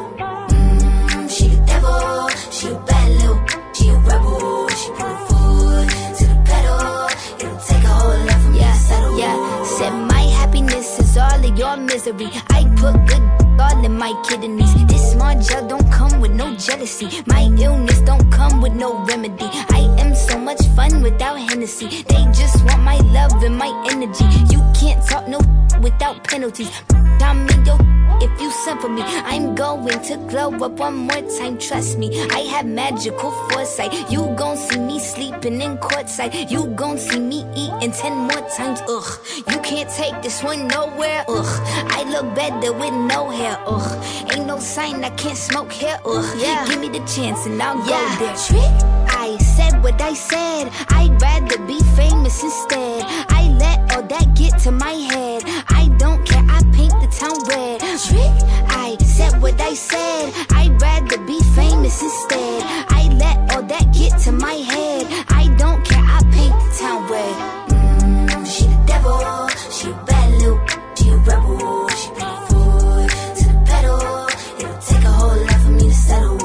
Mm, she the devil. She a bad little. She a rebel. She put her foot to the pedal. It'll take a whole lot for me yeah, to settle. Yeah, said my happiness is all of your misery. I put good all in my kidneys. This small gel don't come with no jealousy. My illness don't come with no remedy. I am so much fun without Hennessy. Hennessy. They just want my love and my energy. You can't talk no without penalties. I'm in your if you send for me. I'm going to glow up one more time, trust me. I have magical foresight. You gon' see me sleeping in courtside. You gon' see me eating ten more times, ugh. You can't take this one nowhere, ugh. I look better with no hair, ugh. Ain't no sign I can't smoke here, ugh. Yeah. Give me the chance and I'll yeah. go there. Trick, I said what I said. I'd rather be famous instead. I let all that get to my head. I don't care, I paint the town red. Trick, I said what I said. I'd rather be famous instead. I let all that get to my head. I don't care, I paint the town red. Mm, she the devil, she a bad little, she a rebel. She bring the foot to the pedal. It'll take a whole lot for me to settle.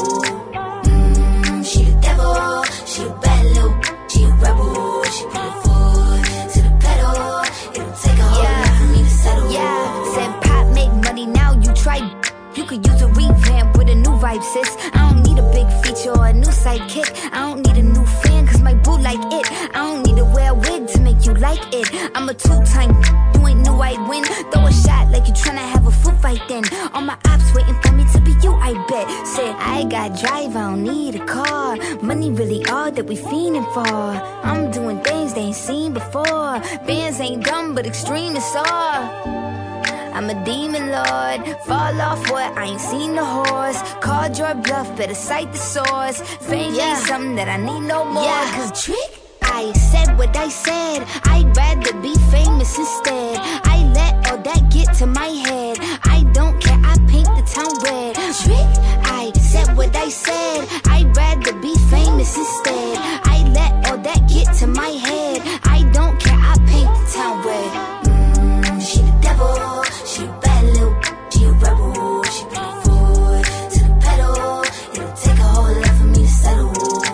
Mm, she the devil, she a bad little, she a rebel. She bring the foot to the pedal. It'll take a whole yeah. lot for me to settle. Yeah, said pop make money now. You try, you could use a revamp with a new vibe, sis. I don't need a big feature or a new sidekick. I don't need a new fan, cause my boo like it. I don't need to wear a wig to make you like it. I'm a two-time, you ain't knew I'd win. Throw a shot like you tryna have a foot fight then. All my ops waiting for me to be you, I bet. Said, I got drive, I don't need a car. Money really all that we fiending for. I'm doing things they ain't seen before. Bands ain't dumb, but extreme is all. I'm a demon lord, fall off what, I ain't seen the horse. Called your bluff, better cite the source. Fame yeah. ain't something that I need no more. Yeah. Cause trick, I said what I said. I'd rather be famous instead. I let all that get to my head. I don't care, I paint the town red. Trick, I said what I said. I'd rather be famous instead. I let all that get to my head. I don't care, I paint the town red. Mm, she the devil. She a bad little, she a rebel. She bring the foot to the pedal. It'll take a whole lot for me to settle.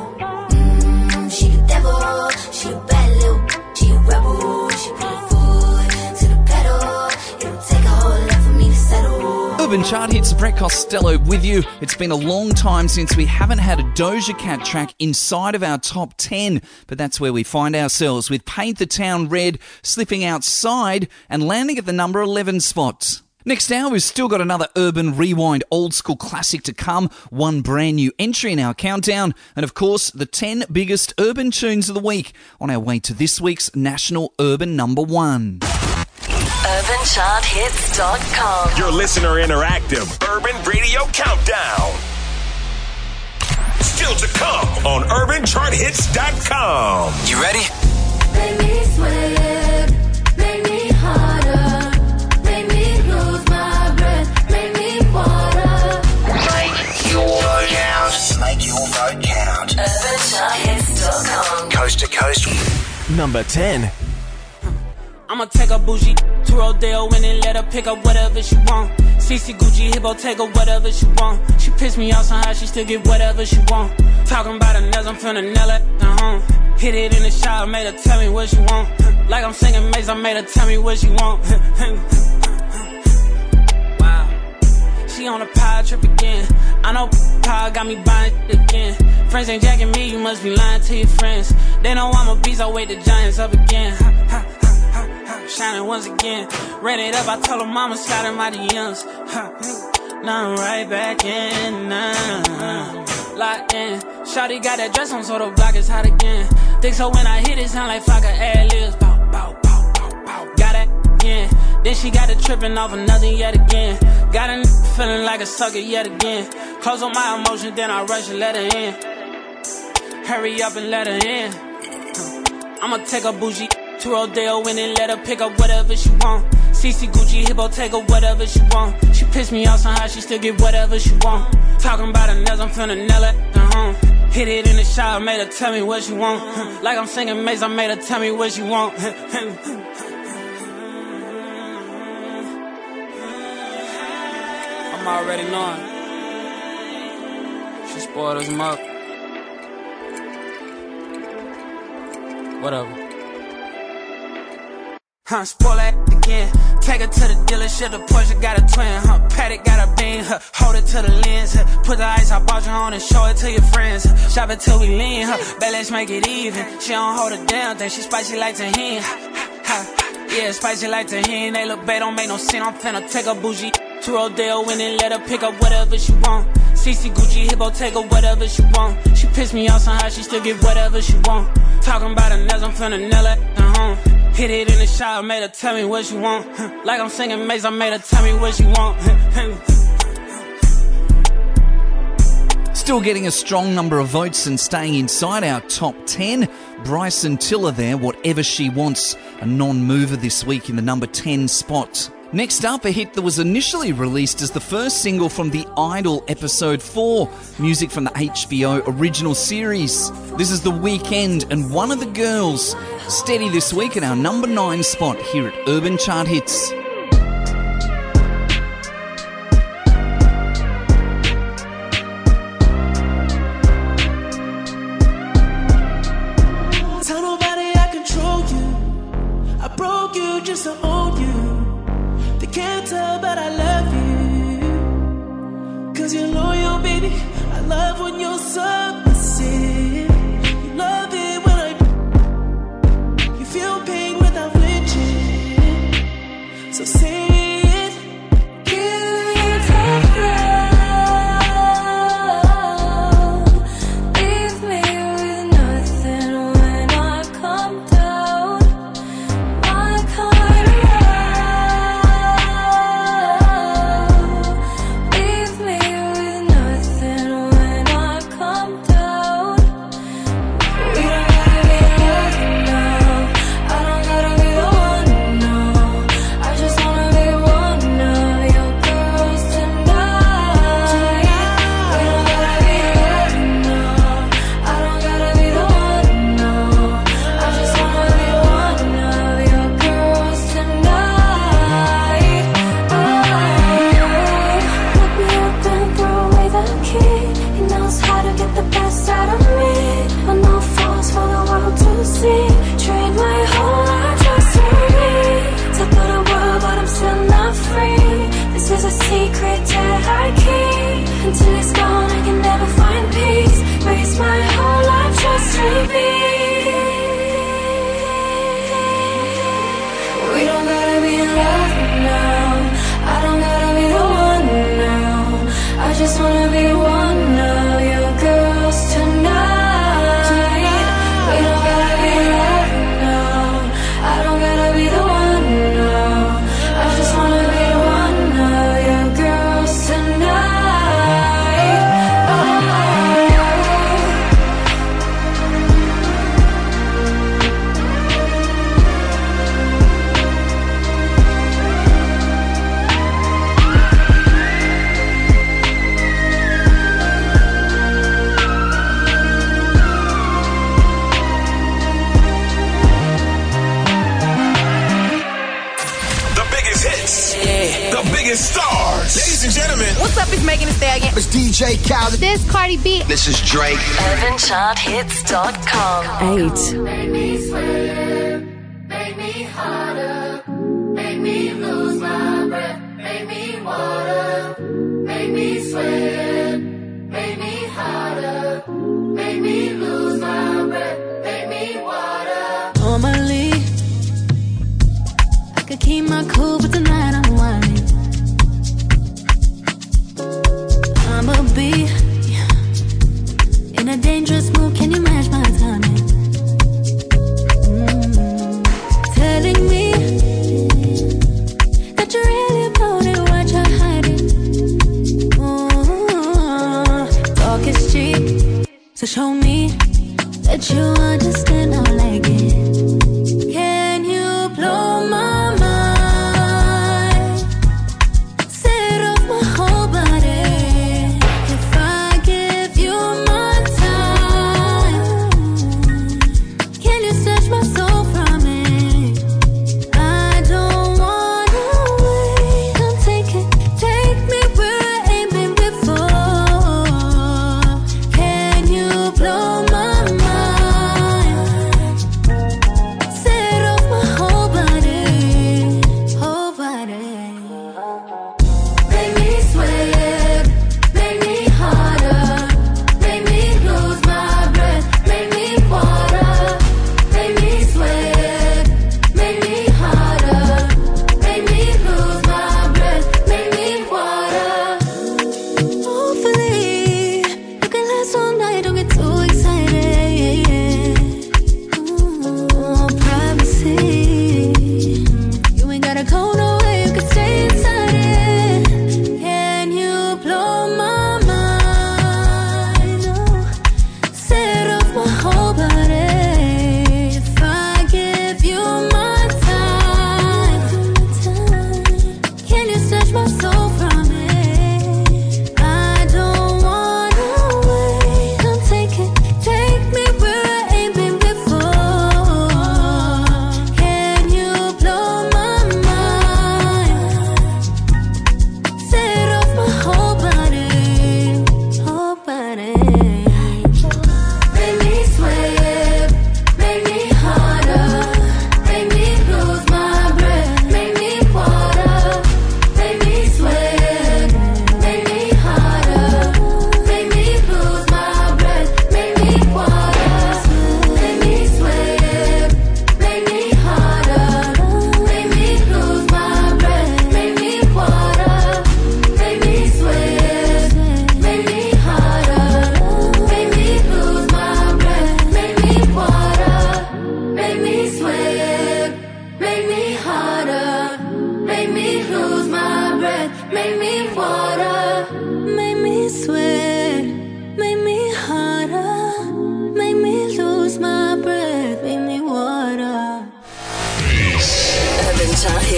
Mmm, she the devil. She a bad little, she a rebel. She bring the foot to the pedal. It'll take a whole lot for me to settle. Urban Chart Hits, Brett Costello with you. It's been a long time since we haven't had a Doja Cat track inside of our top ten, but that's where we find ourselves with Paint the Town Red slipping outside and landing at the number eleven spot. Next hour, we've still got another Urban Rewind old school classic to come, one brand new entry in our countdown, and of course, the ten biggest urban tunes of the week on our way to this week's National Urban Number One. urban chart hits dot com. Your listener interactive Urban Radio Countdown. Still to come on urban chart hits dot com. You ready? Make me sweat, make me harder, make me lose my breath, make me water. Make your vote count. Make your vote count. urban chart hits dot com. Coast to coast. Number ten. I'ma take a bougie to Rodeo and then let her pick up whatever she want. C C Gucci, Hippo, take her whatever she want. She pissed me off somehow, she still get whatever she want. Talking about her nails, I'm finna nail it at home. Hit it in the shower, made her tell me what she want. Like I'm singing Maze, I made her tell me what she want. Wow, she on a power trip again. I know power got me buying shit again. Friends ain't jacking me, you must be lying to your friends. They know I'm a beast, I wake the giants up again. Shining once again, ran it up, I told her mama slide in my D Ms. Now I'm right back in, now locked in. Shawty got that dress on so the block is hot again. Think so when I hit it, sound like Flocka ad-libs. Bow, bow, bow, bow, bow. Got it again. Then she got it tripping off of nothing yet again. Got a n- feeling like a sucker yet again. Close on my emotions, then I rush and let her in. Hurry up and let her in. I'ma take a bougie to Rodeo and then let her pick up whatever she want. C C Gucci, Hippo, take her whatever she want. She pissed me off somehow, she still get whatever she want. Talking about her nails, I'm finna nail it at home. Hit it in the shower, made her tell me what she want. Like I'm singing Maze, I made her tell me what she want. I'm already knowing. She spoiled us up. Whatever. Huh, spoil that again. Take her to the dealership, the Porsche got a twin. Huh, Paddock got a beam. Huh, hold it to the lens. Huh, put the ice I bought you on and show it to your friends. Huh, shop it till we lean. Huh, bet let's make it even. She don't hold it down, think she spicy like tahini. Huh, yeah, spicy like tahini. They look bad, don't make no sense. I'm finna take a bougie to Rodeo and then let her pick up whatever she want. C C Gucci, Hippo, take her whatever she want. She pissed me off somehow, she still get whatever she want. Talking about her nails, I'm finna nail her at home. Hit it in the shower, made her tell me what she want. Like I'm singing Maze, I made her tell me what she want. Still getting a strong number of votes and staying inside our top ten. Bryson Tiller there, Whatever She Wants, a non-mover this week in the number ten spot. Next up, a hit that was initially released as the first single from The Idol Episode four, music from the H B O original series. This is The Weeknd and One of the Girls, steady this week at our number nine spot here at Urban Chart Hits. Tell nobody I control you. I broke you just to own you. They can't tell, but I love you. Cause you're loyal, baby. I love when you're submissive. You love it when I you feel pain without flinching. So say it. Give me love. Leave me with nothing when I come down. My kind of leave me with nothing when I come down. We don't gotta be alone now. I don't gotta be the one now. I just wanna be one of your girls tonight. We don't gotta be alone now. I don't gotta be the one now. I just wanna be one of your girls tonight. Look me up and throw away the key. He knows how to get the best out of me. But no faults for the world to see. Trade my whole life just for me. Top of the world, but I'm still not free. This is a secret that I keep. Until it's gone, I can never find peace. Waste my whole life just to be. We don't gotta be in love now. I don't gotta be the one now. I just wanna be one of your girls tonight. We don't gotta be in love now. I don't gotta be the one now. I just wanna be one of your girls tonight. Oh. The biggest hits. The biggest stars. Ladies and gentlemen. What's up? It's Megan Thee Stallion. It's D J Khaled. This Cardi B. This is Drake. urban chart hits dot com. Eight. Make me sweat, make me harder, make me lose my breath, make me water, make me sweat, make me harder, make me lose my breath, make me water. Normally, I could keep my cool, but tonight I'm whining. I'ma be in a dangerous mood. Can you match my timing? Mm. Telling me that you really about it, what you're hiding. Mm. Talk is cheap, so show me that you understand how I like it. Can you blow my mind? Set off my whole body. If I give you my time, can you snatch my soul from it? I don't wanna wait. Come take it, take me where I ain't been before. Can you blow my mind?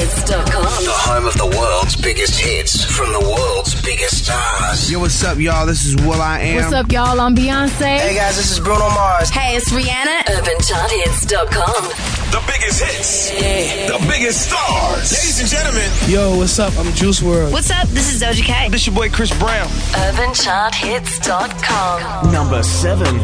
hits dot com. The home of the world's biggest hits from the world's biggest stars. Yo, what's up, y'all? This is Will I Am. What's up, y'all? I'm Beyonce. Hey, guys, this is Bruno Mars. Hey, it's Rihanna. urban chart hits dot com. The biggest hits. Yeah. The biggest stars. Ladies and gentlemen. Yo, what's up? I'm Juice world. What's up? This is Doja Cat. This your boy Chris Brown. urban chart hits dot com. Number seven.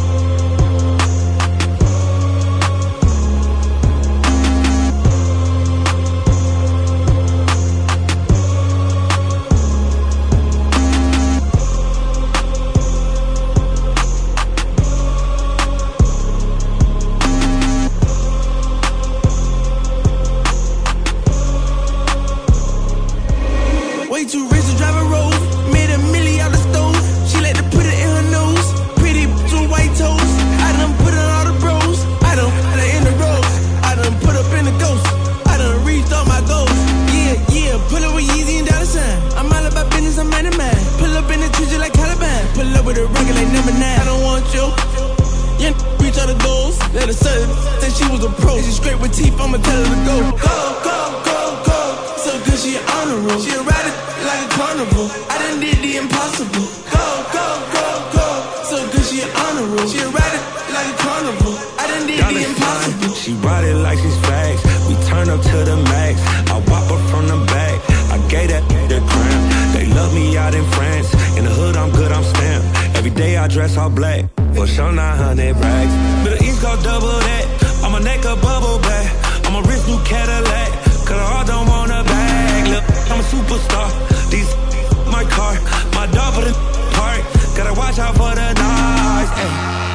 Too rich to drive a Rolls, made a milli out the stove. She let to put it in her nose. Pretty bitch with white toes. I done put on all the bros. I done put her in the road. I done put up in the ghost. I done reached all my goals. Yeah, yeah, pull up with Yeezy and dollar sign. I'm all about business, I'm man of mine. Pull up in the trees like Caliban. Pull up with a rocket like number nine. I don't want you. Yeah, reach all the goals. Let her say that she was a pro. She straight with teeth, I'ma tell her to go. Go, go, go, go. So good, she honorable. She a rider like a carnival. I done did the impossible. Go, go, go, go. So good, she honorable. She a rider like a carnival. I done did the impossible. She bought it like she's facts. We turn up to the max. I whop her from the back. I gave that the cramp. They love me out in France. In the hood, I'm good, I'm stamped. Every day I dress all black. For sure, nine hundred rags. Middle East go double that. On my neck a bubble back. On my wrist, new Cadillac. Cause I all don't want a bag. Look, I'm a superstar. These my car, my dog for the park. Gotta watch out for the knives. Ay.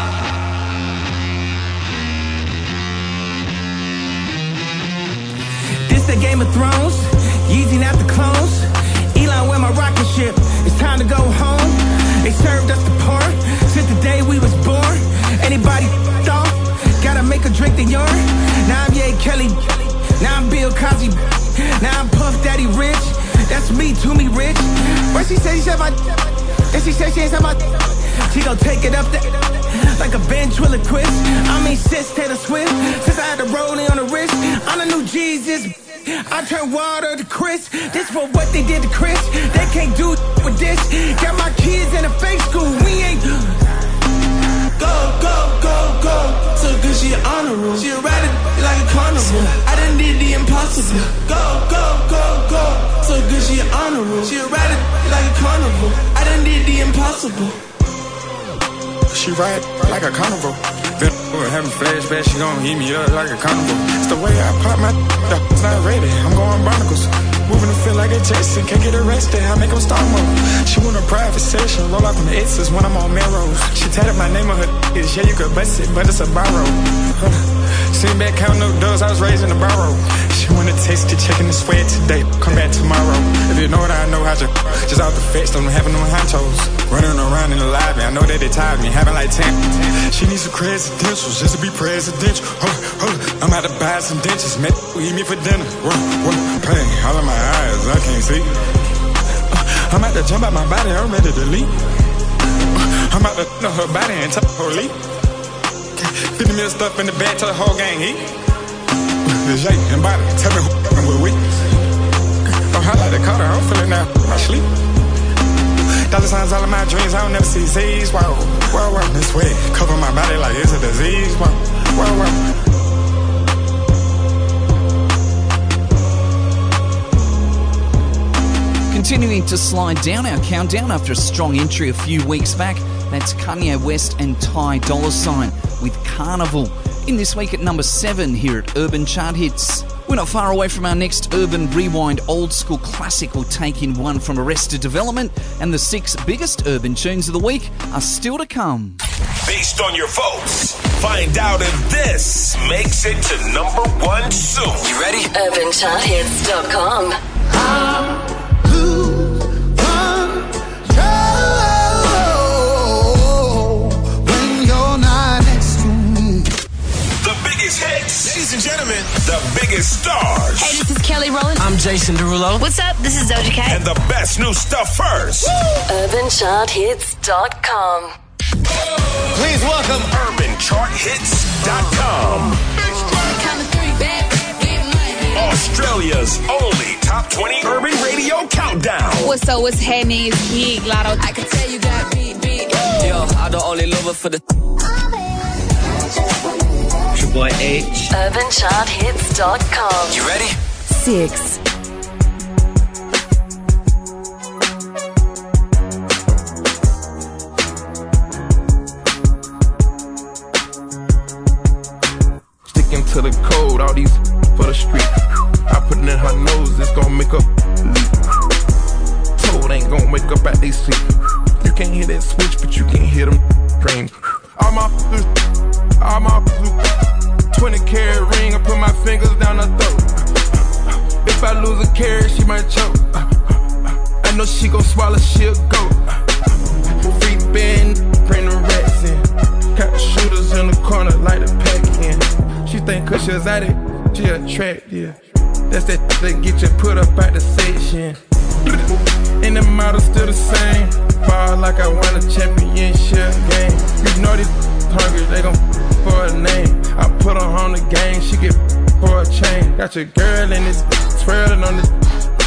This the Game of Thrones. Yeezy not the clones. Elon with my rocket ship. It's time to go home. They served us the part since the day we was born. Anybody thought? Gotta make a drink the yarn. Now I'm Ye Kelly. Now I'm Bill Cosby. Now I'm Puff Daddy Rich. That's me, to me rich. Where she say she said my and she said she ain't said my she gon' take it up there like a ventriloquist. I mean sis Taylor Swift. Since I had the rolling on the wrist, I'm the new Jesus. I turn water to Chris. This for what they did to Chris. They can't do with this. Got my kids in a fake school. We ain't Go, go, go, go. So good, she honorable. She a rider like a carnival. I done did the impossible. Go, go, go, go. So good, she honorable. She a rider like a carnival. I done did the impossible. She ride like a carnival. Then having flashbacks, she gon' heat me up like a carnival. It's the way I pop my it's not ready. I'm going barnacles. Moving to feel like a Jason, can't get arrested, I make them start move. She want a private session, roll up in the X's when I'm on Melrose. She tatted my name on her is yeah, you could bust it, but it's a borrow. Huh. Sitting back counting no doors, I was raised in the barrow. She wanna taste the chicken and sweat today, come back tomorrow. If you know what I know how to, just out the fence, don't having no honchos. Running around in the lobby, I know that they tired me, having like ten. She needs some credentials just to be presidential. Hold, hold, I'm out to buy some dentures, man, eat me for dinner. Whoa, whoa, pain, all in my eyes, I can't see. Uh, I'm out to jump out my body, I'm ready to leave. Uh, I'm out to know her body and tell her leave. fifty mil stuff in the bag, tell the whole gang eat. The Jay and body, tell me who I'm with. Oh, I like the Carter, I'm feeling now, I sleep. Dollar signs all of my dreams, I don't never see Z's. Wow, wow, wow, this way, cover my body like it's a disease. Wow, wow, wow. Continuing to slide down our countdown after a strong entry a few weeks back, that's Kanye West and Ty Dolla Sign with Carnival. In this week at number seven here at Urban Chart Hits. We're not far away from our next Urban Rewind old school classic. We'll take in one from Arrested Development, and the six biggest urban tunes of the week are still to come. Based on your votes, find out if this makes it to number one soon. You ready? urban chart hits dot com. Ladies and gentlemen, the biggest stars. Hey, this is Kelly Rowland. I'm Jason Derulo. What's up? This is Doja Cat. And the best new stuff first. urban chart hits dot com. Please welcome urban chart hits dot com. Australia's Australia's only top twenty urban radio countdown. What's up, what's happening? It's Big Lotto. I can tell you got beat, beat. Yo, I don't only love it for the... It's your boy H. urban chart hits dot com. You ready? Six. Sticking to the code, all these for the street. I put it in her nose, it's gon' make up leak. Toad ain't gon' wake up at they sleep. You can't hear that switch, but you can hear them dream. All my all my twenty carat ring, I put my fingers down her throat. If I lose a carat, she might choke. I know she gon' swallow, she'll go. Free bend, bring the rats in. Got shooters in the corner, like the pack in. She think cause she's at it, she attractive. That's that that get you put up at the section. And the model still the same. Ball like I won a championship game. You know these hungry, they gon' for a name. I put her on the game, she get for a chain. Got your girl in this, twirling on this.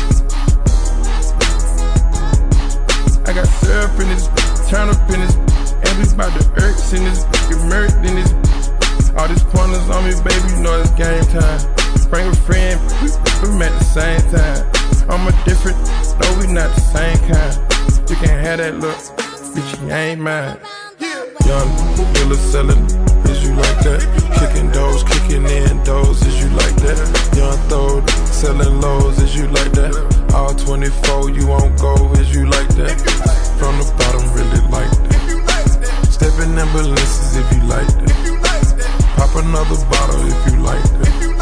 I got syrup in this, turn up in this. And we bout the irks in this, get murked in this. All these pointers on me, baby, you know it's game time. Bring a friend, we, we met the same time. I'm a different, no, we not the same kind. You can have that look, bitch, you ain't mine. Young dealer selling, is you like that? Kicking doors, kicking in doors, is you like that? Young throw, selling lows, is you like that? All twenty-four, you won't go, is you like that? From the bottom, really like that. Stepping ambulances, if you like that. Pop another bottle, if you like that.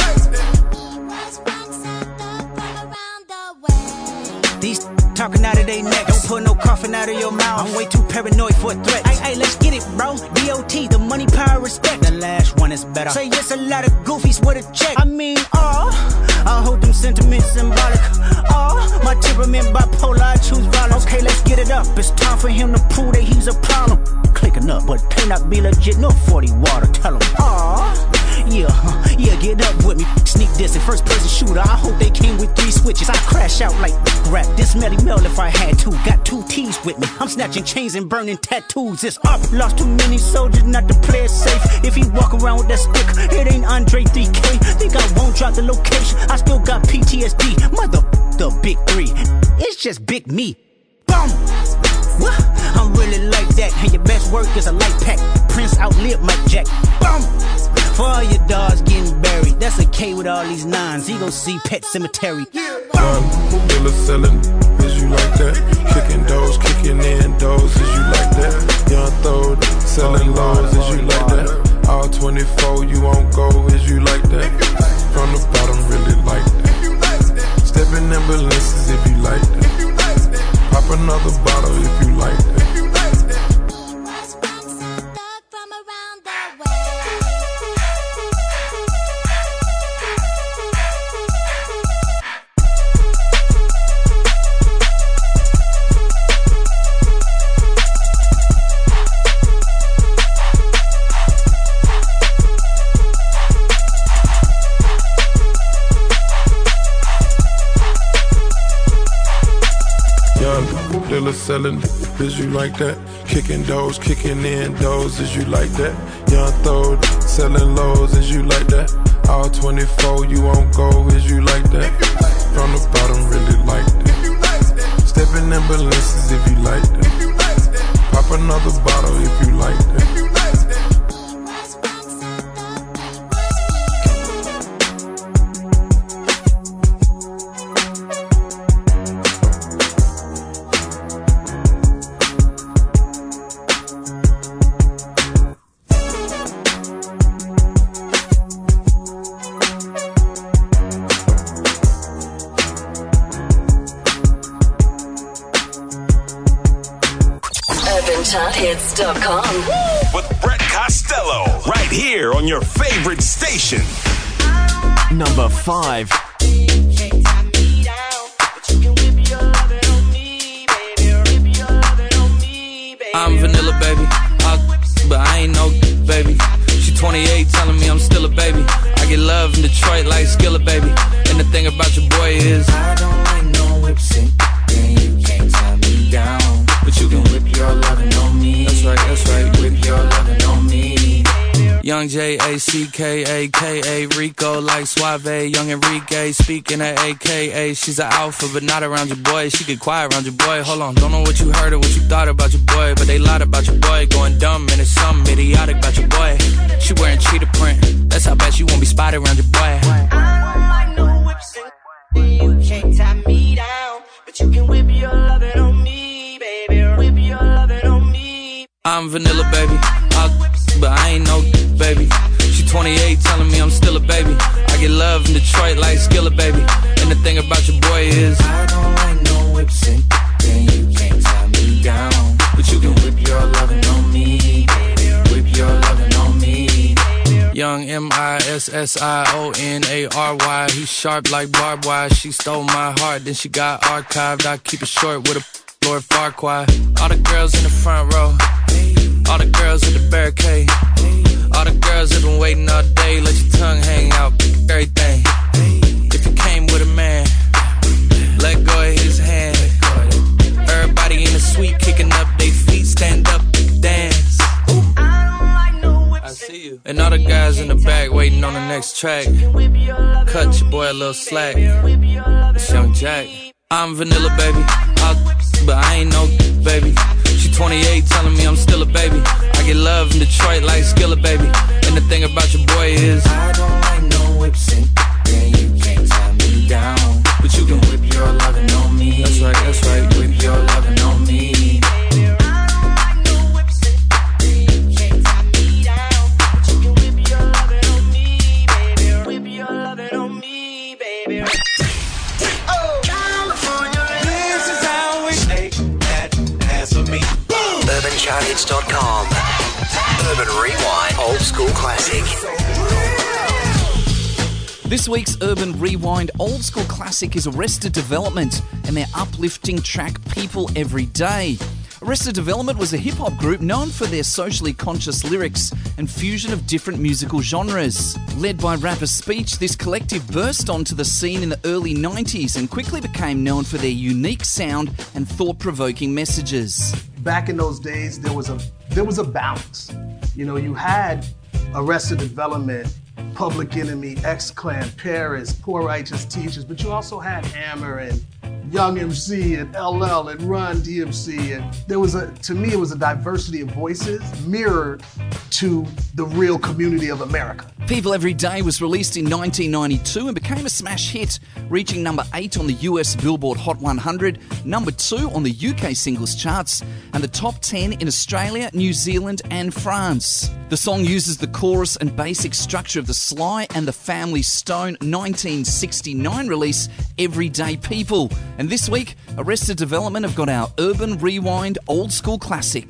These talking out of their neck, don't put no coffin out of your mouth. I'm way too paranoid for a threat. Hey, hey, let's get it, bro. D O T, the money, power, respect. The last one is better. Say yes, a lot of goofies with a check. I mean, oh, I hold them sentiments symbolic. Oh, my temperament bipolar, I choose violence. Okay, let's get it up. It's time for him to prove that he's a problem. Clicking up, but pay not be legit. No forty water, tell him. Oh, yeah, huh, yeah, get up with me. Sneak this and first person shooter. I hope they came with three switches. I crash out like rap. This Melly Mel if I had to. Got two T's with me. I'm snatching chains and burning tattoos. It's up. Lost too many soldiers not to play it safe. If he walk around with that stick, it ain't Andre three K. Think I won't drop the location. I still got P T S D. Mother the big three. It's just big me. Boom. What? I'm really like that. And your best work is a light pack. Prince outlived Mike Jack. Boom. For all your dogs getting buried. That's a K with all these nines. He gon' see Pet Cemetery. Young dealer selling, is you like that? Kicking doors, kicking in doors, is you like that? Young throw, selling lows, is you like that? All twenty-four, you won't go, is you like that? From the bottom, really like that. Stepping ambulances, if you like that. Pop another bottle, if you like that. Dealer selling, is you like that? Kicking doors, kicking in doors, is you like that? Young throw, selling lows, is you like that? All twenty-four, you won't go, is you like that? From the bottom, really like that. Stepping ambulances, if you like that. Pop another bottle, if you like that. urban chart hits dot com. With Brett Costello, right here on your favorite station. Number five. I'm vanilla, baby. I, but I ain't no baby. She twenty-eight, telling me I'm still a baby. I get love in Detroit like Skillet, baby. And the thing about your C K A K A, Rico like Suave, young Enrique, speaking of A K A. She's an alpha, but not around your boy. She get quiet around your boy. Hold on, don't know what you heard or what you thought about your boy, but they lied about your boy. Going dumb and it's something idiotic about your boy. She wearing cheetah print, that's how bad she won't be spotted around your boy. I don't like no whips and you can't tie me down, but you can whip your lovin' on me, baby. Whip your lovin' on me. I'm vanilla, baby, I'll, but I ain't no baby. She twenty-eight telling me I'm still a baby. I get love in Detroit like Skillet, baby. And the thing about your boy is I don't like no whips and then you can't tie me down, but you can whip your lovin' on me, baby. Whip your lovin' on me. Young M I S S I O N A R Y. He's sharp like barbed wire. She stole my heart, then she got archived. I keep it short with a Lord Farquaad. All the girls in the front row, all the girls at the barricade, all the girls have been waiting all day. Let your tongue hang out, everything. If you came with a man, let go of his hand. Everybody in the suite kicking up their feet, stand up, dance. I see you. And all the guys in the back waiting on the next track. Cut your boy a little slack. It's Young Jack. I'm vanilla, baby, I'll, but I ain't no baby. She twenty-eight telling me I'm still a baby. I get love in Detroit like Skillet, baby. And the thing about your boy is I don't like no whips and then you can't tie me down, but you can whip your lovin' on me. That's right, that's right, whip your lovin' on me. urban chart hits dot com. Urban Rewind, old school classic. This week's Urban Rewind Old School Classic is Arrested Development and their uplifting track People Every Day. Arrested Development was a hip-hop group known for their socially conscious lyrics and fusion of different musical genres. Led by rapper Speech, this collective burst onto the scene in the early nineties and quickly became known for their unique sound and thought-provoking messages. Back in those days, there was a there was a balance. You know, you had Arrested Development, Public Enemy, X-Clan, Paris, Poor Righteous Teachers, but you also had Hammer and Young M C and L L and Run D M C, and there was a, to me, it was a diversity of voices mirrored to the real community of America. People Every Day was released in nineteen ninety-two and became a smash hit, reaching number eight on the U S Billboard Hot one hundred, number two on the U K singles charts, and the top ten in Australia, New Zealand and France. The song uses the chorus and basic structure of the Sly and the Family Stone nineteen sixty-nine release, Everyday People. And this week, Arrested Development have got our Urban Rewind Old School Classic.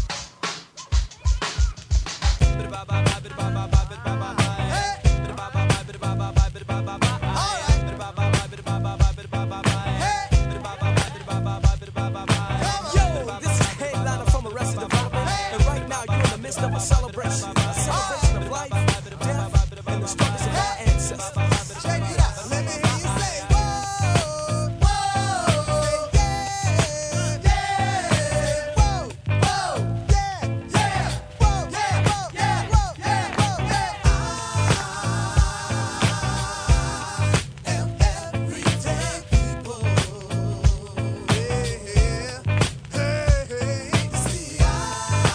Of a celebration, a celebration of life, death, and the struggles of our ancestors. Check it out. Let me hear you say, whoa, whoa, yeah, yeah, whoa, whoa, yeah, yeah, whoa, yeah, whoa, yeah, whoa, yeah, whoa, yeah. I am everyday people. Yeah, hey, hey, see, I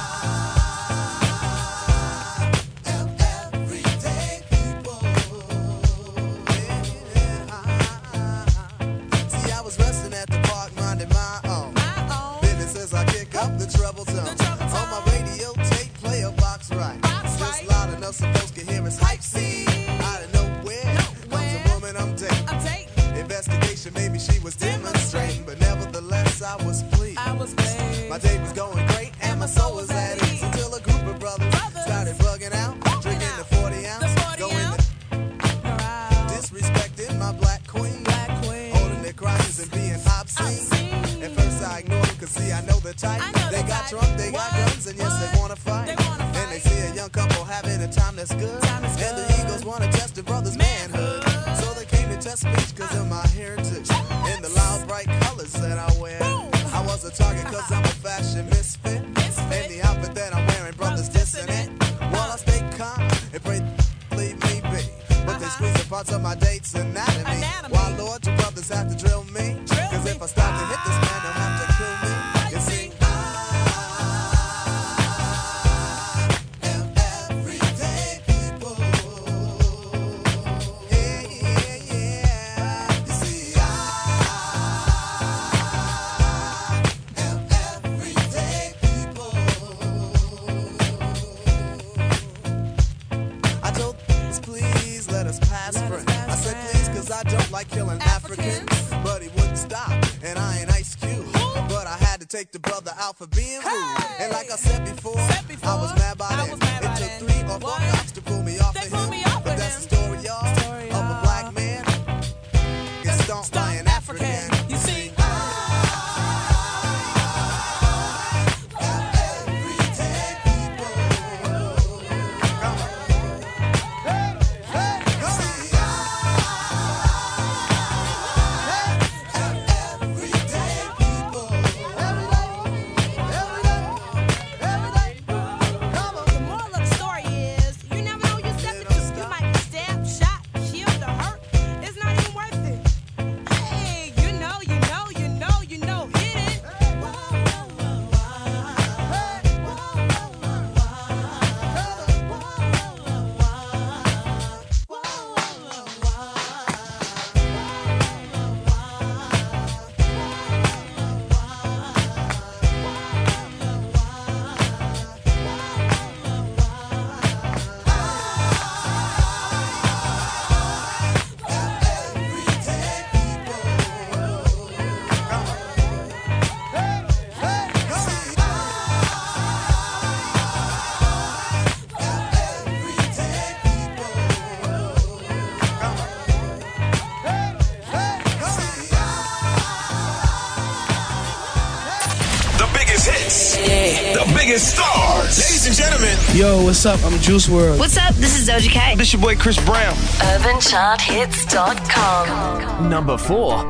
the trouble zone. On my radio tape, play a box right. Box just right. Loud enough so folks can hear us hype scene. Out of nowhere, nowhere comes a woman I'm dating. I'm dating. Investigation, maybe she was demonstrating, but nevertheless I was pleased. I was pleased. My day was going great and my soul was at ease until a group of brothers, brothers. started bugging out, bugging drinking out. the forty ounce, the forty going ounce. To disrespecting my black queen, black queen, holding their crosses and being obscene. obscene. At first I ignored them, cause see I know the type. They got drunk, they got guns, and yes, they wanna fight. They wanna fight. And they see a young couple having a time that's good. Time that's and good. The Eagles wanna test the brother's manhood. manhood. So they came to test speech cause of my heritage. And the loud, bright colors that I wear. Boom. I was a target cause I'm a fashion misfit. misfit. And the outfit that I'm wearing, brothers dissing it. While I stay calm and pray parts of my date's anatomy. anatomy. Why, Lord, you brothers have to drill me? Drill Cause me. If I start to hit this man, they'll have to kill me. You see, I am everyday people. Yeah, yeah, yeah. You see, I am everyday people. I told us, please let us pass friends. I said, please, cause I don't like killing Africans. Africans. But he wouldn't stop, and I ain't Ice Cube. But I had to take the brother out for being rude. Hey. And like I said before, said before I was mad by then. Mad it took then. three or four cops to pull me off they of him. Me off but that's him. The story, y'all, story, of a black man gets stomped by an African. African. You see, stars. Ladies and gentlemen. Yo, what's up? I'm Juice world. What's up? This is Doja Cat. This your boy Chris Brown. urban chart hits dot com. Number four.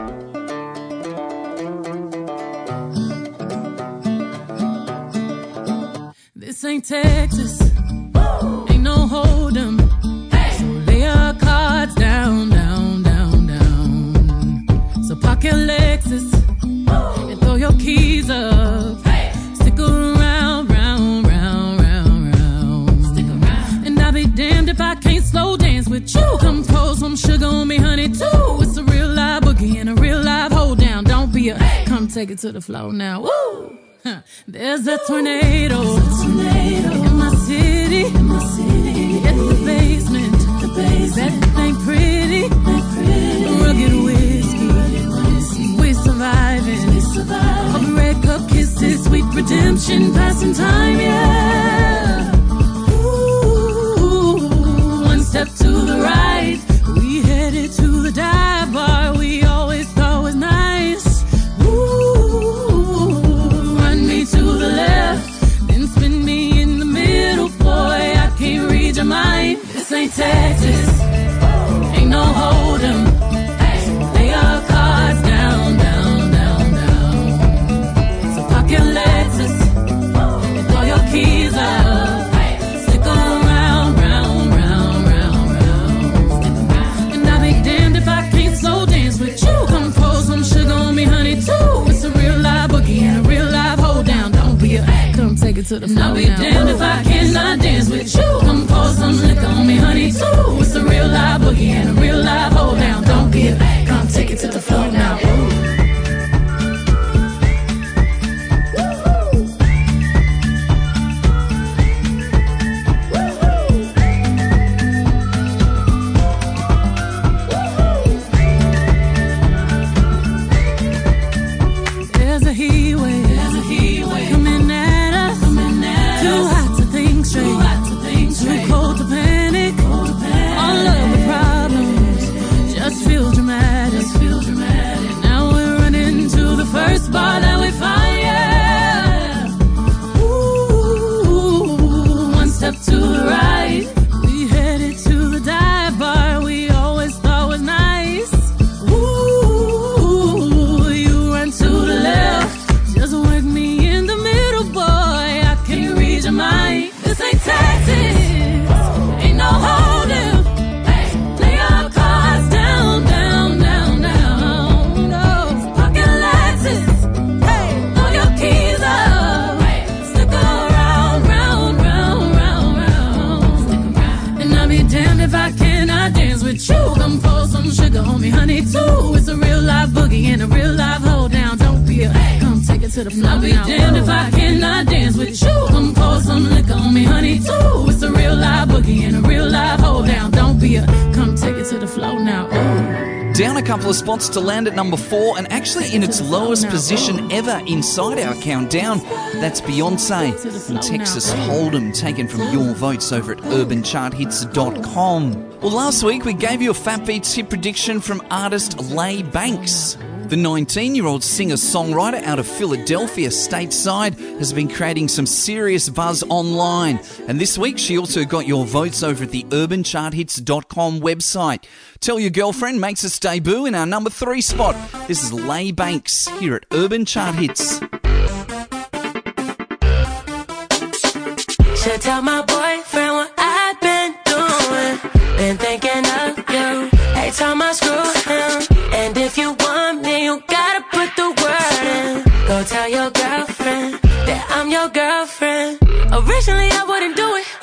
This ain't Texas. Woo! Ain't no hold'em. Hey! So lay your cards down, down, down, down. So park your Lexus. Woo! And throw your keys up. Around, round, round, round, round. Stick around. And I'll be damned if I can't slow dance with you. Come pour some sugar on me, honey, too. It's a real live boogie and a real live hold down. Don't be a hey. Come take it to the floor now. Woo! Huh. There's a tornado, There's a tornado. In my city, in my city. It's the basement, the basement. That ain't pretty, ain't pretty. Rugged whiskey, rugged whiskey. We surviving, we surviving. All the red cup kisses, sweet redemption, passing time, yeah. Ooh, one step to the right, we headed to the dive bar we always thought was nice. Ooh, run me to the left, then spin me in the middle, boy, I can't read your mind. This ain't Texas, ain't no hold'em. Lay your cards down, down, down, down. So park your Lexus and throw your keys up. Stick around, round, round, round, round. And I'll be damned if I can't slow dance with you. Come pour some sugar on me, honey, too. It's a real live boogie and a real live hold down. Don't be a come take it to the floor. I'll be damned if I cannot dance with you. Come pour some liquor on me, honey, too. It's a real live boogie and a real live hold down. Don't be a come take it to the floor now. Ooh. There's a heat wave, There's a heat wave. Coming at us, coming at Too us. Hot to think straight, Too hot to think straight. Too cold to panic, cold to panic. damned if I cannot dance with you. Come pour some sugar on me, honey, too. It's a real life boogie and a real life hold down. Don't be a come take it to the floor. I'll be damned if I cannot dance with you. Come pour some liquor on me, honey, too. It's a real life boogie and a real life hold down. Don't be a come take it to the floor now. Ooh. Down a couple of spots to land at number four, and actually in its lowest position ever inside our countdown. That's Beyonce and Texas Hold'em, taken from your votes over at urban chart hits dot com. Well, last week we gave you a Fat Beats hit prediction from artist Leigh Banks. The nineteen-year-old singer-songwriter out of Philadelphia stateside has been creating some serious buzz online. And this week she also got your votes over at the urban chart hits dot com website. Tell Your Girlfriend makes its debut in our number three spot. This is Leigh Banks here at Urban Chart Hits. Should tell my boyfriend what I've been doing. Been thinking of you every time I screw him. And if you want me, you gotta put the word in. Go tell your girlfriend that I'm your girlfriend. Originally I wouldn't do it,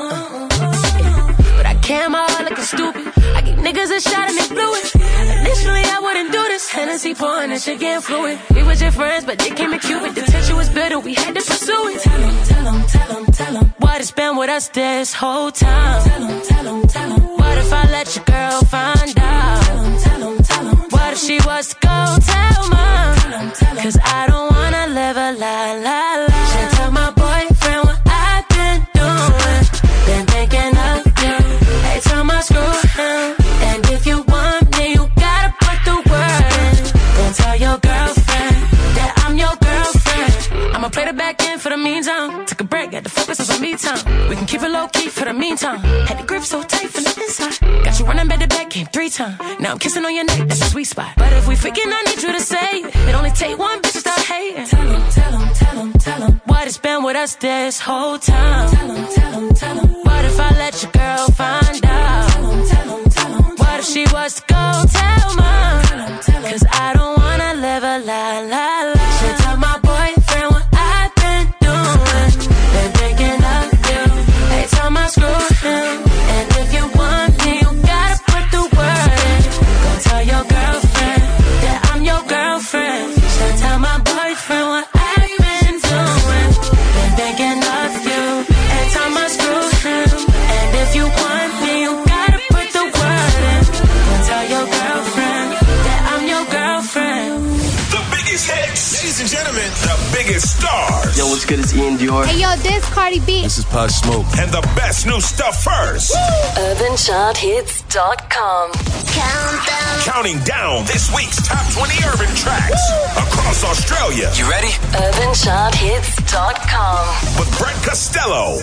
but I came out looking stupid. I give niggas a shot and they blew it. Initially I wouldn't do this. Hennessy pouring and shit getting fluid. We was just friends, but they came in Cupid. The tension was bitter, we had to pursue it. Tell him, tell him, tell him, tell him what it's been with us this whole time. Tell him, tell him, tell him. What if I let your girl find out? Tell him, tell him, tell him. What if she was to go tell mom? Tell him, tell him. Cause I don't wanna live a lie, lie, lie. Should tell my boyfriend what I've been doing. Been thinking of you every time I screw him. And if you want me, you gotta put the word in. Go tell your girlfriend that I'm your girlfriend. I'ma play the back end for the meantime. Took a break, had to focus on some me time. We can keep it low key for the meantime. Had the grip so tight from the inside. Got you running back to back, came three times. Now I'm kissing on your neck, that's a sweet spot. But if we freaking, I need you to say it. It only take one bitch to start hating. Tell him, tell him, tell him, tell him what it's been with us this whole time. Tell him, tell him, tell him. What if I let your girl find out? Tell him, tell him, tell him. What if she was to go tell mom? Tell him, tell him. Cause I don't wanna live a lie, lie, lie. Should tell my boyfriend what I've been doing. Been thinking of you every time I screw him. And if you want me, you gotta put the word in. Go tell your girlfriend that I'm your girlfriend. Should tell my boyfriend what I've been doing. Been thinking of you every time I screw him. And if you want me, you gotta put the word in. Go tell your girlfriend that I'm your girlfriend. The biggest hits. Ladies and gentlemen, the biggest stars. Yo, what's good? It's Ian Dior. Hey, yo, this Cardi B. This is Pug Smoke. And the best new stuff first. urban chart hits dot com. Countdown. Counting down this week's top twenty urban tracks across Australia. You ready? urban chart hits dot com. With Brett Costello.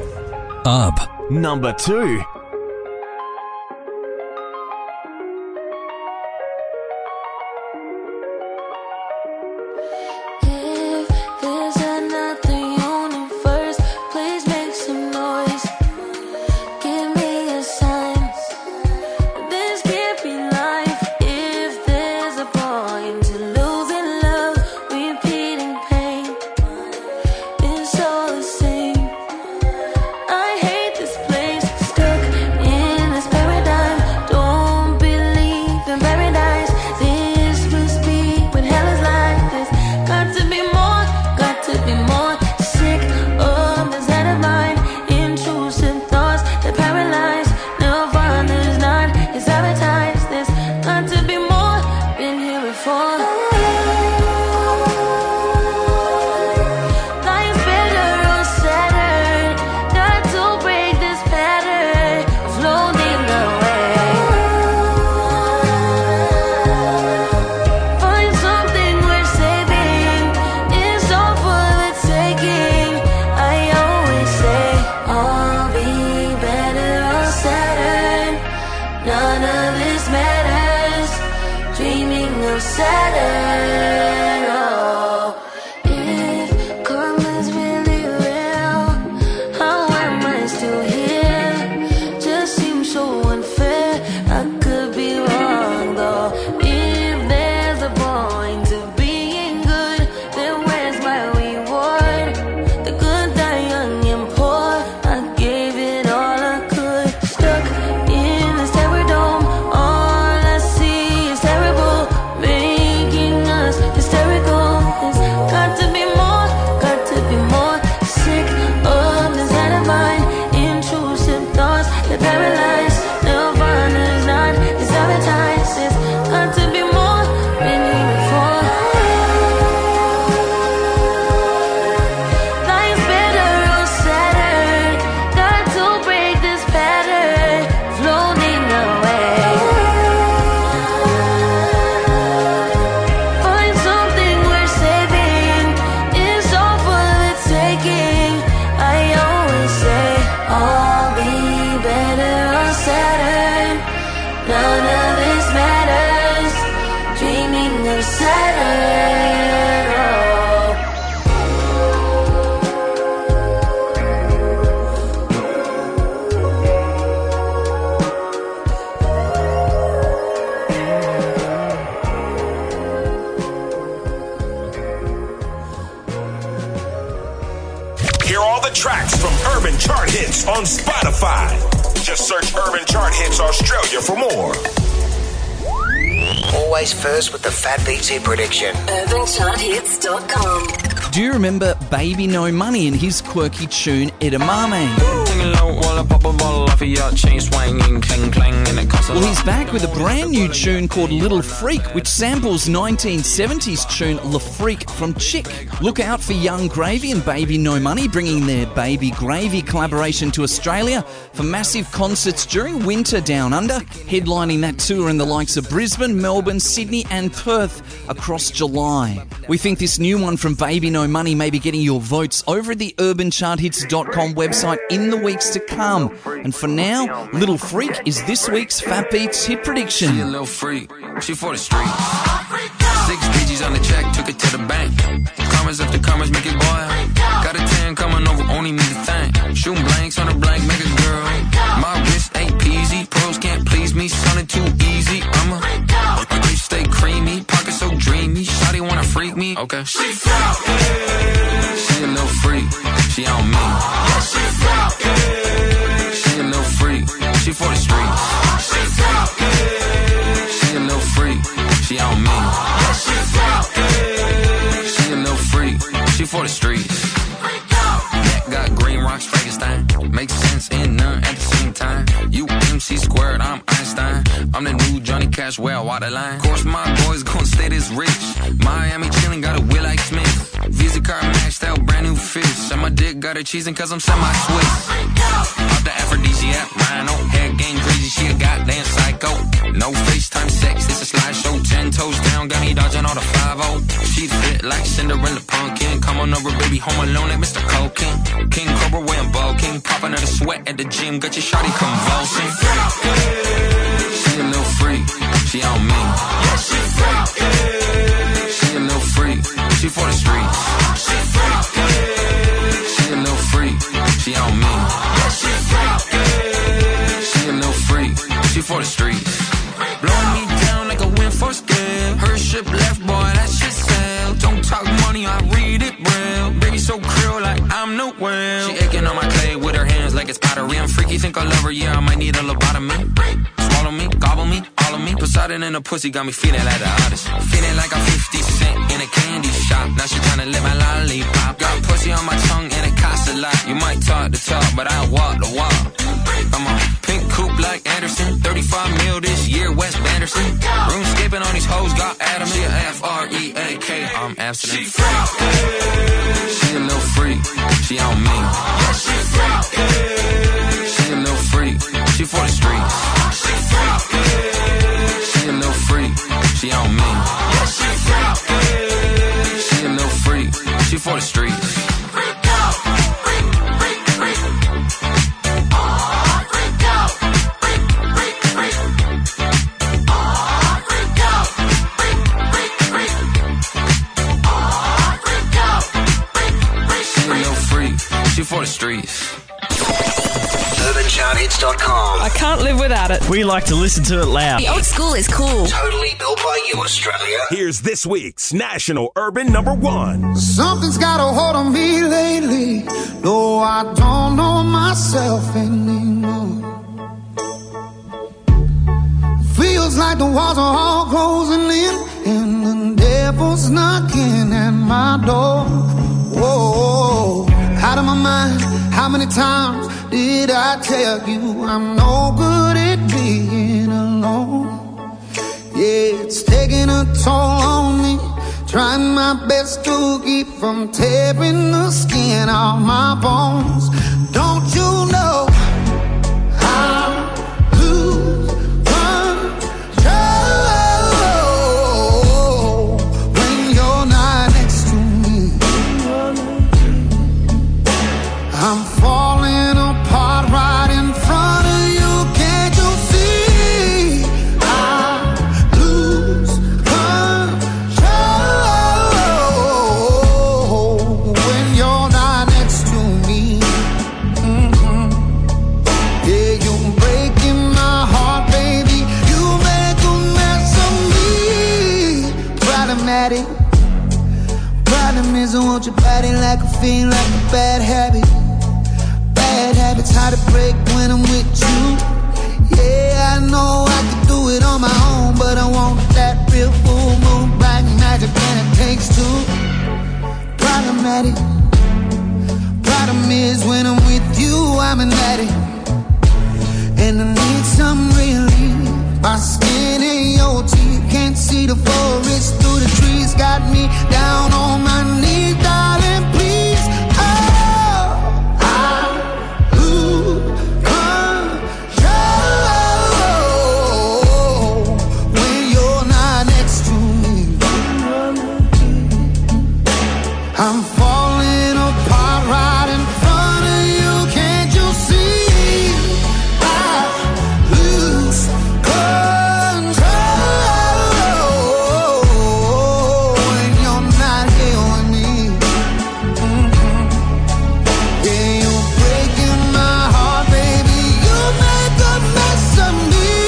Up number two. There's another universe, please make some noise. Give me a sign. This can't be life. If there's a point to losing love, repeating pain, it's all the same. I hate this place, stuck in this paradigm. Don't believe in paradise. This must be when hell is like this. Got to be more, got to be more. Sick of this head of mine. Intrusive thoughts that paralyze. Nirvana's not, it's advertised. This got to be more, been here before. Life's better on Saturn. Got to break this pattern of floating away. Find something worth saving. It's all for the taking. I always say I'll be better on Saturn. None of this matters. Dreaming of Saturn. Oh, if karma's really real, how am I still here? Just seems so unfair. I could be wrong though. If there's a point to being good, then where's my reward? The good die young and poor. I gave it all I could. Stuck in None of this matters. Dreaming of Saturn. Oh. Hear all the tracks from Urban Chart Hits on Spotify. Just search Urban Chart Hits Australia for more. Always first with the Fat Beats hit prediction. urban chart hits dot com. Do you remember Baby No Money and his quirky tune Edamame? Well, he's back with a brand new tune called Little Freak, which samples nineteen seventies tune La Freak from Chick. Look out for Young Gravy and Baby No Money bringing their Baby Gravy collaboration to Australia for massive concerts during winter down under, headlining that tour in the likes of Brisbane, Melbourne, Sydney and Perth across July. We think this new one from Baby No Money may be getting your votes over at the urban chart hits dot com website in the weeks to come. And for now, Little Freak is this week's Fat Beats hit prediction. She a little freak, she for the streets. Six digits on the check, took it to the bank. Commas after commas, make it boil. Got a tan coming over, only me the thing. Shooting blanks on a blank, make a girl. My wrist ain't peasy, pros can't please me, sounding too easy. I'm a bitch, stay creamy, pocket so dreamy. Shawty wanna freak me, okay. She freak, she a little freak, she on me. Yeah, she freak, she a little freak, she for the streets. She freak, she a little freak, she on me. Yeah, she freak, she a little freak, she for the streets. Neck got green rocks, Frankenstein. Makes sense in none at the same time. You M C squared, I'm Einstein. I'm the new Johnny Cash, well, waterline. Of course, my boys gon' stay this rich. Miami chillin', got a Will like Smith. Visa card maxed out, brand new fish. And my dick got her cheesing cause I'm semi-Swiss. Off the aphrodisiac, rhino. Head game crazy, she a goddamn psycho. No FaceTime sex, it's a slideshow. Ten toes down, got me dodging all the five oh. She fit like Cinderella pumpkin. Come on over, baby, home alone at Mister Cokin. King Cobra wearing bulking. Popping out a sweat at the gym, got your shawty convulsing. She a little freak, she on me. Yeah, she freak. She a little freak, she for the streets. She freak. She a little freak, she on me. Yeah, she freak. She a little freak, she for the streets. Blowing me down like a wind for scale. Her ship left, boy, that shit sail. Don't talk money, I read it well. Baby so krill like I'm no whale. She aching on my clay with her hands like it's pottery. I'm freaky, think I love her, yeah, I might need a lobotomy. Swallow me, gobble me, all of me. Poseidon in a pussy got me feeling like the oddest. Feeling like I'm fifty cent in a candy shop. Now she tryna live my lollipop. Got pussy on my tongue and it costs a lot. You might talk the talk, but I walk the walk. I'm a pink coupe like Anderson. thirty-five mil this year, West Banderson. Roomscaping on these hoes, got Adam. She a F R E A K, I'm Amsterdam. She freak, she a little freak, she on me. Yeah, she freak, she a little freak, she for the streets. She freak, she a little freak, she on me. Yeah, she freak, she a little freak, she for the streets. For the streets. urban chart hits dot com. I can't live without it. We like to listen to it loud. The old school is cool. Totally built by you, Australia. Here's this week's National Urban Number One. Something's got a hold on me lately. No, I don't know myself anymore. Feels like the walls are all closing in, and the devil's knocking at my door. Whoa. Out of my mind, how many times did I tell you I'm no good at being alone? Yeah, it's taking a toll on me, trying my best to keep from tearing the skin off my bones. Don't you know I lose control when you're not next to me? I'm falling apart right in front of you. Can't you see at it. Problem is I want your body like a fiend, like a bad habit. Bad habits hard to break when I'm with you. Yeah, I know I could do it on my own, but I want that real full moon, black magic, and it takes two. Problematic. Problem is when I'm with you, I'm an addict, and I need some relief. My skin and your teeth, can't see the forest through the trees. Got me down on my knees, darling, please. Oh, I lose control when you're not next to me. I'm falling apart right in front of you, can't you see? I lose control when you're not here with me. Mm-hmm. Yeah, you're breaking my heart, baby. You make a mess of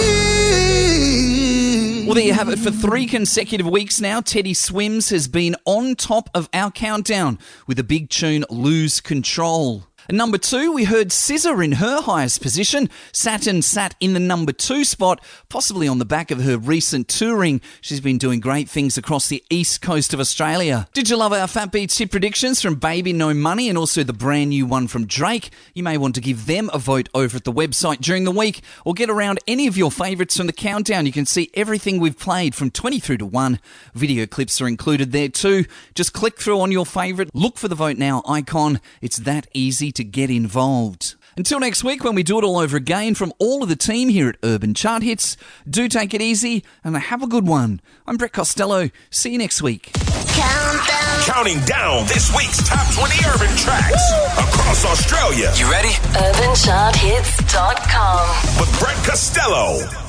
me. Well, there you have it. For three consecutive weeks now, Teddy Swims has been on top of our countdown with a big tune, Lose Control. At number two, we heard S Z A in her highest position. Saturn sat in the number two spot, possibly on the back of her recent touring. She's been doing great things across the east coast of Australia. Did you love our Fat Beats hit predictions from Baby No Money and also the brand new one from Drake? You may want to give them a vote over at the website during the week, or get around any of your favourites from the countdown. You can see everything we've played from twenty through to one. Video clips are included there too. Just click through on your favourite, look for the Vote Now icon. It's that easy to get involved. Until next week when we do it all over again, from all of the team here at Urban Chart Hits, do take it easy and have a good one. I'm Brett Costello. See you next week. Countdown. Counting down this week's top twenty urban tracks Woo! Across Australia. You ready? urban chart hits dot com with Brett Costello.